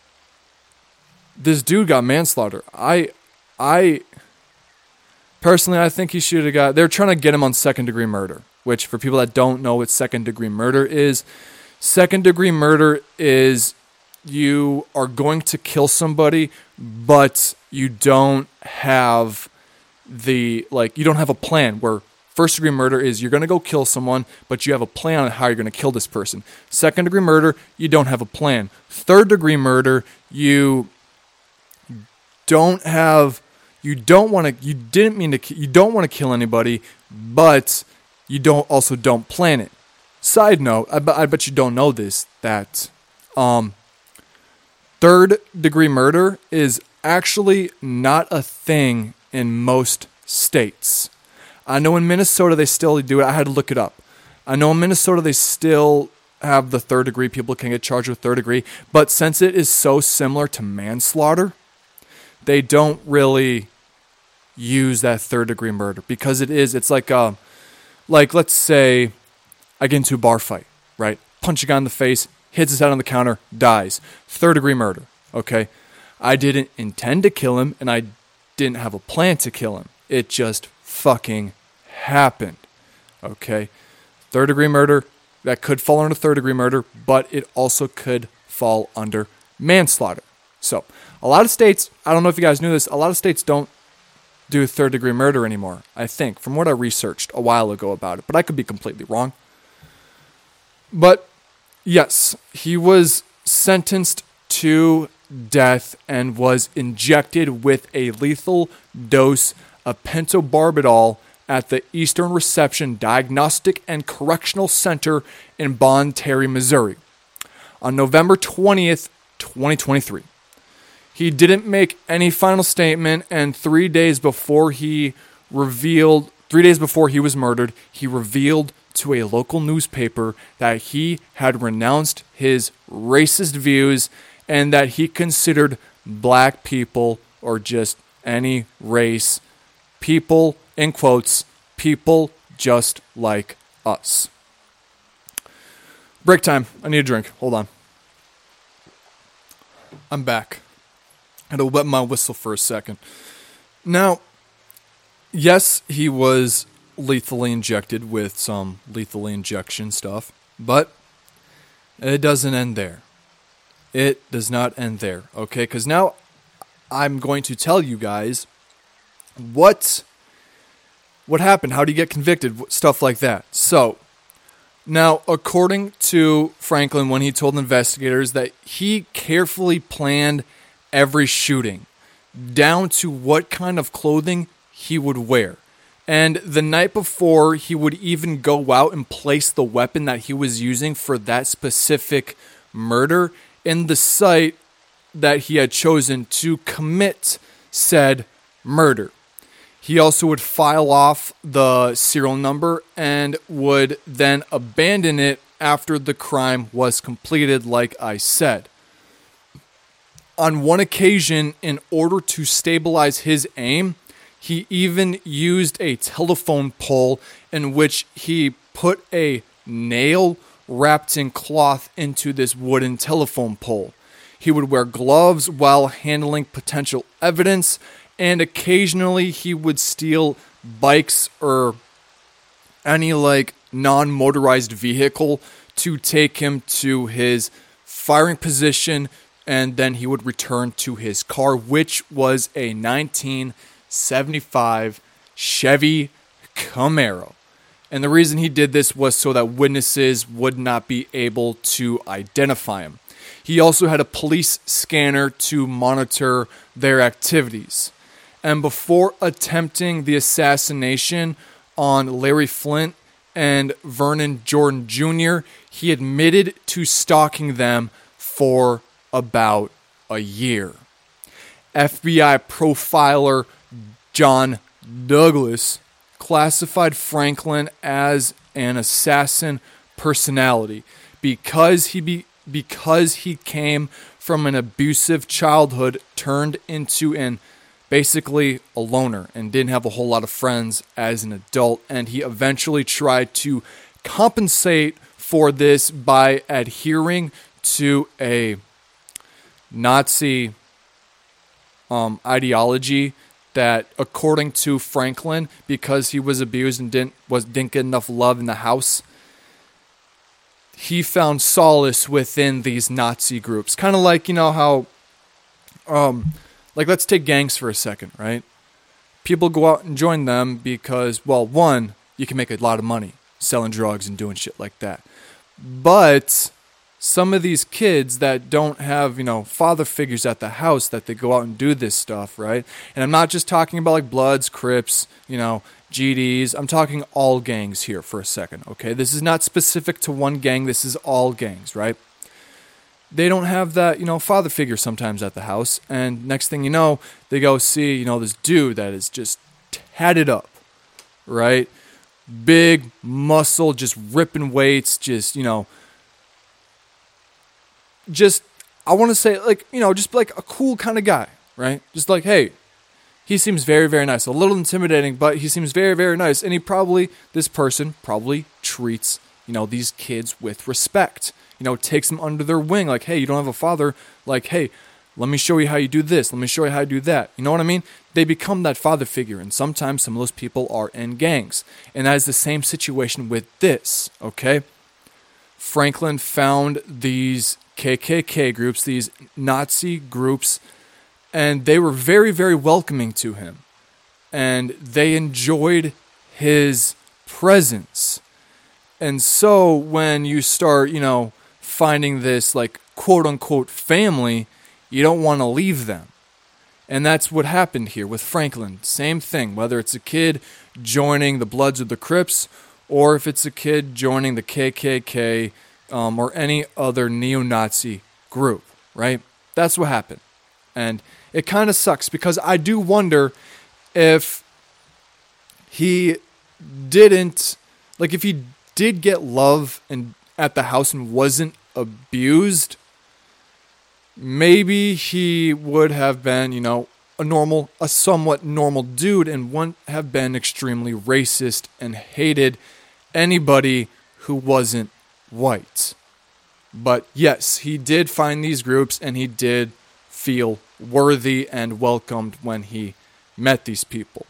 this dude got manslaughter. I, I, personally, I think he should have got, they're trying to get him on second degree murder. Which, for people that don't know what second-degree murder is, second-degree murder is you are going to kill somebody, but you don't have the, like, you don't have a plan. Where first-degree murder is you're going to go kill someone, but you have a plan on how you're going to kill this person. Second-degree murder, you don't have a plan. Third-degree murder, you don't have, you don't want to, you didn't mean to, you don't want to kill anybody, but you don't also don't plan it. Side note, I, I bet you don't know this, that um, third degree murder is actually not a thing in most states. I know in Minnesota they still do it. I had to look it up. I know in Minnesota they still have the third degree. People can get charged with third degree. But since it is so similar to manslaughter, they don't really use that third degree murder. Because it is, it's like a... Like, let's say I get into a bar fight, right? Punch a guy in the face, hits his head on the counter, dies. Third degree murder, okay? I didn't intend to kill him, and I didn't have a plan to kill him. It just fucking happened, okay? Third degree murder, that could fall under third degree murder, but it also could fall under manslaughter. So, a lot of states, I don't know if you guys knew this, a lot of states don't do third degree murder anymore, I think, from what I researched a while ago about it, but I could be completely wrong. But yes, he was sentenced to death and was injected with a lethal dose of pentobarbital at the Eastern Reception Diagnostic and Correctional Center in Bon Terre, Missouri on November twentieth, twenty twenty-three. He didn't make any final statement, and three days before he revealed, three days before he was murdered, he revealed to a local newspaper that he had renounced his racist views and that he considered black people, or just any race, people, in quotes, people just like us. Break time. I need a drink. Hold on. I'm back. I had to wet my whistle for a second. Now, yes, he was lethally injected with some lethal injection stuff, but it doesn't end there. It does not end there, okay? Because now I'm going to tell you guys what, what happened, how did he get convicted, stuff like that. So, now, according to Franklin, when he told investigators that he carefully planned every shooting, down to what kind of clothing he would wear. And the night before, he would even go out and place the weapon that he was using for that specific murder in the site that he had chosen to commit said murder. He also would file off the serial number and would then abandon it after the crime was completed, like I said. On one occasion, in order to stabilize his aim, he even used a telephone pole in which he put a nail wrapped in cloth into this wooden telephone pole. He would wear gloves while handling potential evidence, and occasionally he would steal bikes or any like non-motorized vehicle to take him to his firing position, and then he would return to his car, which was a nineteen seventy-five Chevy Camaro. And the reason he did this was so that witnesses would not be able to identify him. He also had a police scanner to monitor their activities. And before attempting the assassination on Larry Flynt and Vernon Jordan Junior, he admitted to stalking them for about a year. F B I profiler John Douglas classified Franklin as an assassin personality because he be, because he came from an abusive childhood, turned into an basically a loner and didn't have a whole lot of friends as an adult, and he eventually tried to compensate for this by adhering to a Nazi um, ideology that, according to Franklin, because he was abused and didn't was didn't get enough love in the house, he found solace within these Nazi groups. Kind of like, you know, how, um, like, let's take gangs for a second, right? People go out and join them because, well, one, you can make a lot of money selling drugs and doing shit like that. But some of these kids that don't have, you know, father figures at the house that they go out and do this stuff, right? And I'm not just talking about like Bloods, Crips, you know, G Ds. I'm talking all gangs here for a second, okay? This is not specific to one gang. This is all gangs, right? They don't have that, you know, father figure sometimes at the house. And next thing you know, they go see, you know, this dude that is just tatted up, right? Big muscle, just ripping weights, just, you know, just, I want to say, like, you know, just like a cool kind of guy, right? Just like, hey, he seems very, very nice. A little intimidating, but he seems very, very nice. And he probably, this person probably treats, you know, these kids with respect. You know, takes them under their wing. Like, hey, you don't have a father. Like, hey, let me show you how you do this. Let me show you how you do that. You know what I mean? They become that father figure. And sometimes some of those people are in gangs. And that is the same situation with this, okay? Franklin found these K K K groups, these Nazi groups, and they were very, very welcoming to him. And they enjoyed his presence. And so when you start, you know, finding this, like, quote-unquote family, you don't want to leave them. And that's what happened here with Franklin. Same thing, whether it's a kid joining the Bloods or the Crips, or if it's a kid joining the K K K, Um, or any other neo-Nazi group, right? That's what happened. And it kind of sucks because I do wonder if he didn't, like if he did get love and at the house and wasn't abused, maybe he would have been, you know, a normal, a somewhat normal dude and wouldn't have been extremely racist and hated anybody who wasn't white. But yes, he did find these groups and he did feel worthy and welcomed when he met these people.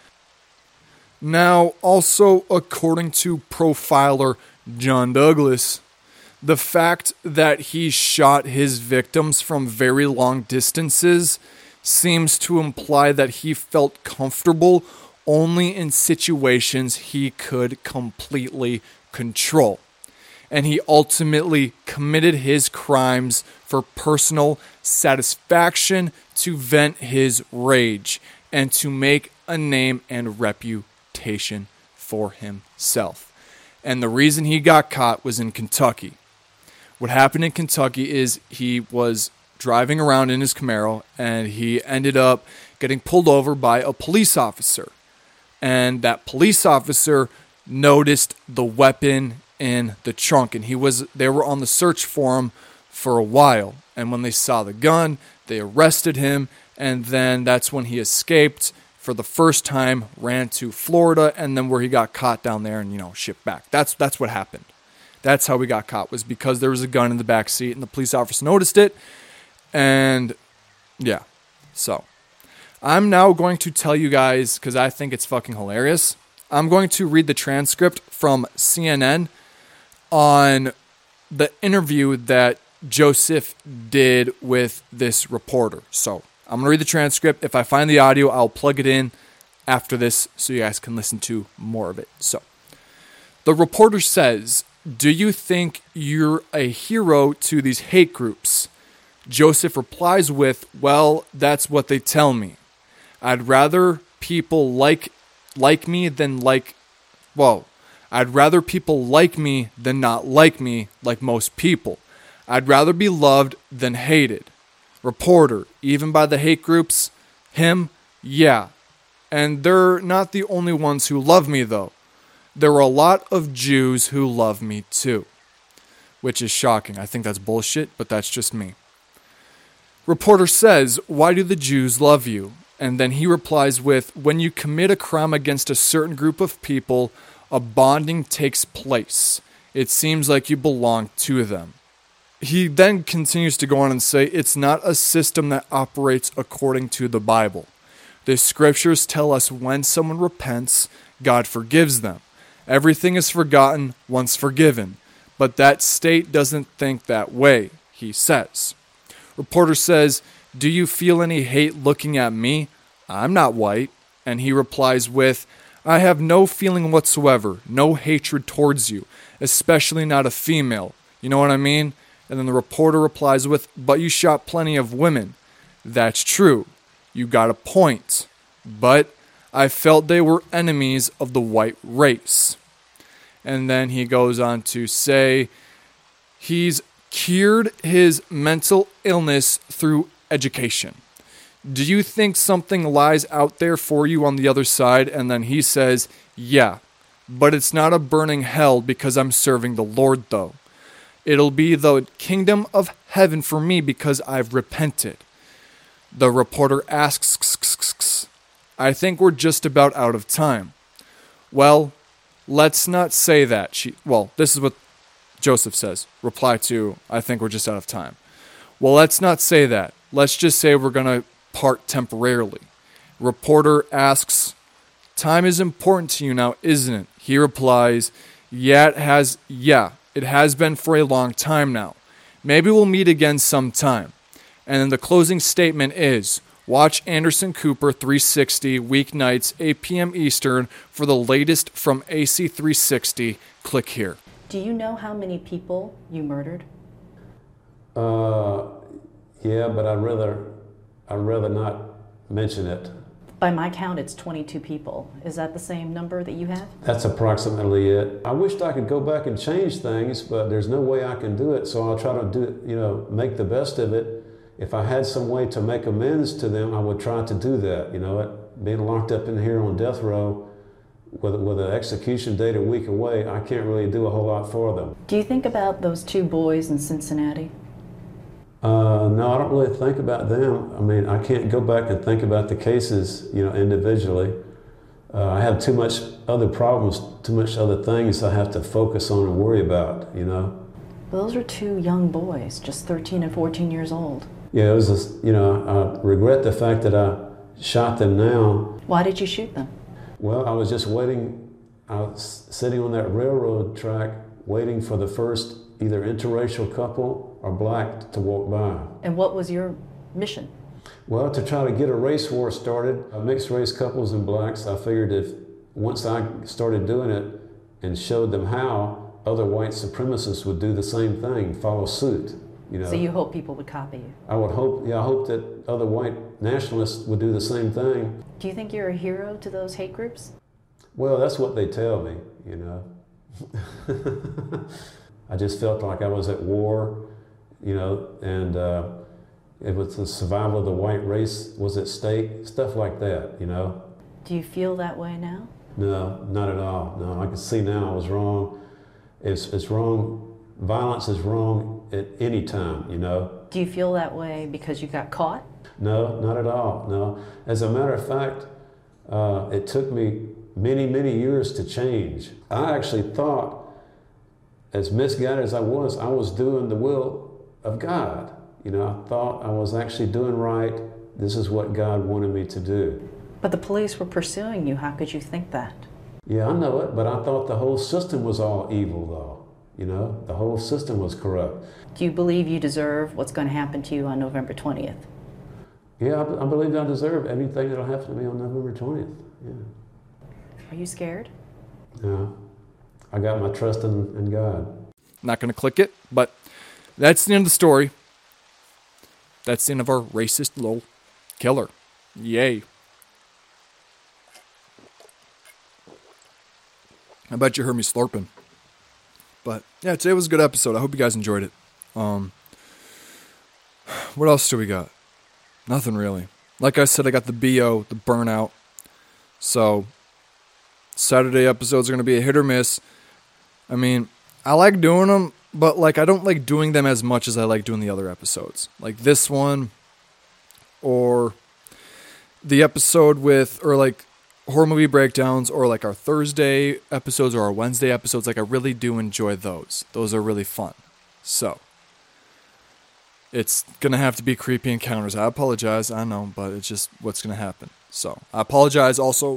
Now, also according to profiler John Douglas, the fact that he shot his victims from very long distances seems to imply that he felt comfortable only in situations he could completely control. And he ultimately committed his crimes for personal satisfaction, to vent his rage, and to make a name and reputation for himself. And the reason he got caught was in Kentucky. What happened in Kentucky is he was driving around in his Camaro, and he ended up getting pulled over by a police officer. And that police officer noticed the weapon in the trunk, and he was they were on the search for him for a while. And when they saw the gun, they arrested him, and then that's when he escaped for the first time, ran to Florida, and then where he got caught down there and, you know, shipped back. That's that's what happened. That's how we got caught, was because there was a gun in the back seat and the police officer noticed it. And yeah, so I'm now going to tell you guys, because I think it's fucking hilarious, I'm going to read the transcript from C N N on the interview that Joseph did with this reporter. So I'm going to read the transcript. If I find the audio, I'll plug it in after this so you guys can listen to more of it. So, the reporter says, "Do you think you're a hero to these hate groups?" Joseph replies with, "Well, that's what they tell me. I'd rather people like like me than like, well, I'd rather people like me than not like me like most people. I'd rather be loved than hated." Reporter, even by the hate groups? Him? Yeah. And they're not the only ones who love me, though. There are a lot of Jews who love me, too. Which is shocking. I think that's bullshit, but that's just me. Reporter says, "Why do the Jews love you?" And then he replies with, "When you commit a crime against a certain group of people, a bonding takes place. It seems like you belong to them." He then continues to go on and say, "It's not a system that operates according to the Bible. The scriptures tell us when someone repents, God forgives them. Everything is forgotten once forgiven. But that state doesn't think that way," he says. Reporter says, "Do you feel any hate looking at me? I'm not white." And he replies with, "I have no feeling whatsoever, no hatred towards you, especially not a female. You know what I mean?" And then the reporter replies with, "But you shot plenty of women." "That's true. You got a point. But I felt they were enemies of the white race." And then he goes on to say he's cured his mental illness through education. "Do you think something lies out there for you on the other side?" And then he says, "Yeah, but it's not a burning hell because I'm serving the Lord, though. It'll be the kingdom of heaven for me because I've repented." The reporter asks, "I think we're just about out of time." "Well, let's not say that." She, well, this is what Joseph says. Reply to, "I think we're just out of time." "Well, let's not say that. Let's just say we're going to part temporarily." Reporter asks, "Time is important to you now, isn't it?" He replies, "Yeah, it has, yeah, it has been for a long time now. Maybe we'll meet again sometime." And then the closing statement is, watch Anderson Cooper three sixty weeknights, eight p.m. Eastern for the latest from A C three sixty. Click here. Do you know how many people you murdered? Uh, yeah, but I'd rather, I'd rather not mention it. By my count, it's twenty-two people. Is that the same number that you have? That's approximately it. I wished I could go back and change things, but there's no way I can do it, so I'll try to do it, you know, make the best of it. If I had some way to make amends to them, I would try to do that. You know, it, being locked up in here on death row with, with an execution date a week away, I can't really do a whole lot for them. Do you think about those two boys in Cincinnati? Uh, no, I don't really think about them. I mean, I can't go back and think about the cases, you know, individually. Uh, I have too much other problems, too much other things I have to focus on and worry about, you know. Those are two young boys, just thirteen and fourteen years old. Yeah, it was just, you know, I regret the fact that I shot them now. Why did you shoot them? Well, I was just waiting, I was sitting on that railroad track waiting for the first either interracial couple or black to walk by. And what was your mission? Well, to try to get a race war started, uh, mixed race couples and blacks. I figured if once I started doing it and showed them how, other white supremacists would do the same thing, follow suit. You know, so you hope people would copy you? I would hope, yeah, I hope that other white nationalists would do the same thing. Do you think you're a hero to those hate groups? Well, that's what they tell me, you know. I just felt like I was at war, you know, and uh, it was the survival of the white race was at stake, stuff like that, you know. Do you feel that way now? No, not at all. No, I can see now I was wrong. It's, it's wrong. Violence is wrong at any time, you know. Do you feel that way because you got caught? No, not at all, no. As a matter of fact, uh, it took me many, many years to change. I actually thought, as misguided as I was, I was doing the will of God. You know, I thought I was actually doing right. This is what God wanted me to do. But the police were pursuing you. How could you think that? Yeah, I know it, but I thought the whole system was all evil, though. You know, the whole system was corrupt. Do you believe you deserve what's going to happen to you on November twentieth? Yeah, I, I believe I deserve everything that'll happen to me on November twentieth. Yeah. Are you scared? No. I got my trust in, in God. Not going to click it, but that's the end of the story. That's the end of our racist little killer. Yay. I bet you heard me slurping. But yeah, today was a good episode. I hope you guys enjoyed it. Um, what else do we got? Nothing really. Like I said, I got the B O, the burnout. So Saturday episodes are going to be a hit or miss. I mean, I like doing them, but like I don't like doing them as much as I like doing the other episodes. Like this one, or the episode with, or like horror movie breakdowns, or like our Thursday episodes or our Wednesday episodes. Like I really do enjoy those. Those are really fun. So it's going to have to be creepy encounters. I apologize, I know, but it's just what's going to happen. So I apologize also,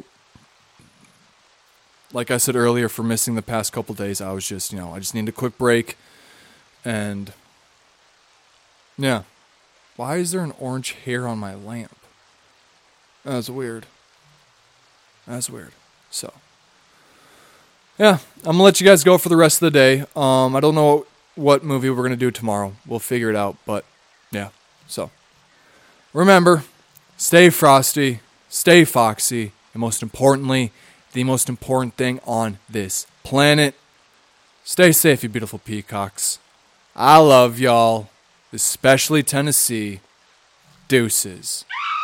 like I said earlier, for missing the past couple days. I was just, you know, I just needed a quick break. And yeah. Why is there an orange hair on my lamp? That's weird. That's weird. So yeah, I'm going to let you guys go for the rest of the day. Um, I don't know what, what movie we're going to do tomorrow. We'll figure it out, but yeah. So remember, stay frosty, stay foxy, and most importantly, the most important thing on this planet, stay safe, you beautiful peacocks. I love y'all, especially Tennessee. Deuces.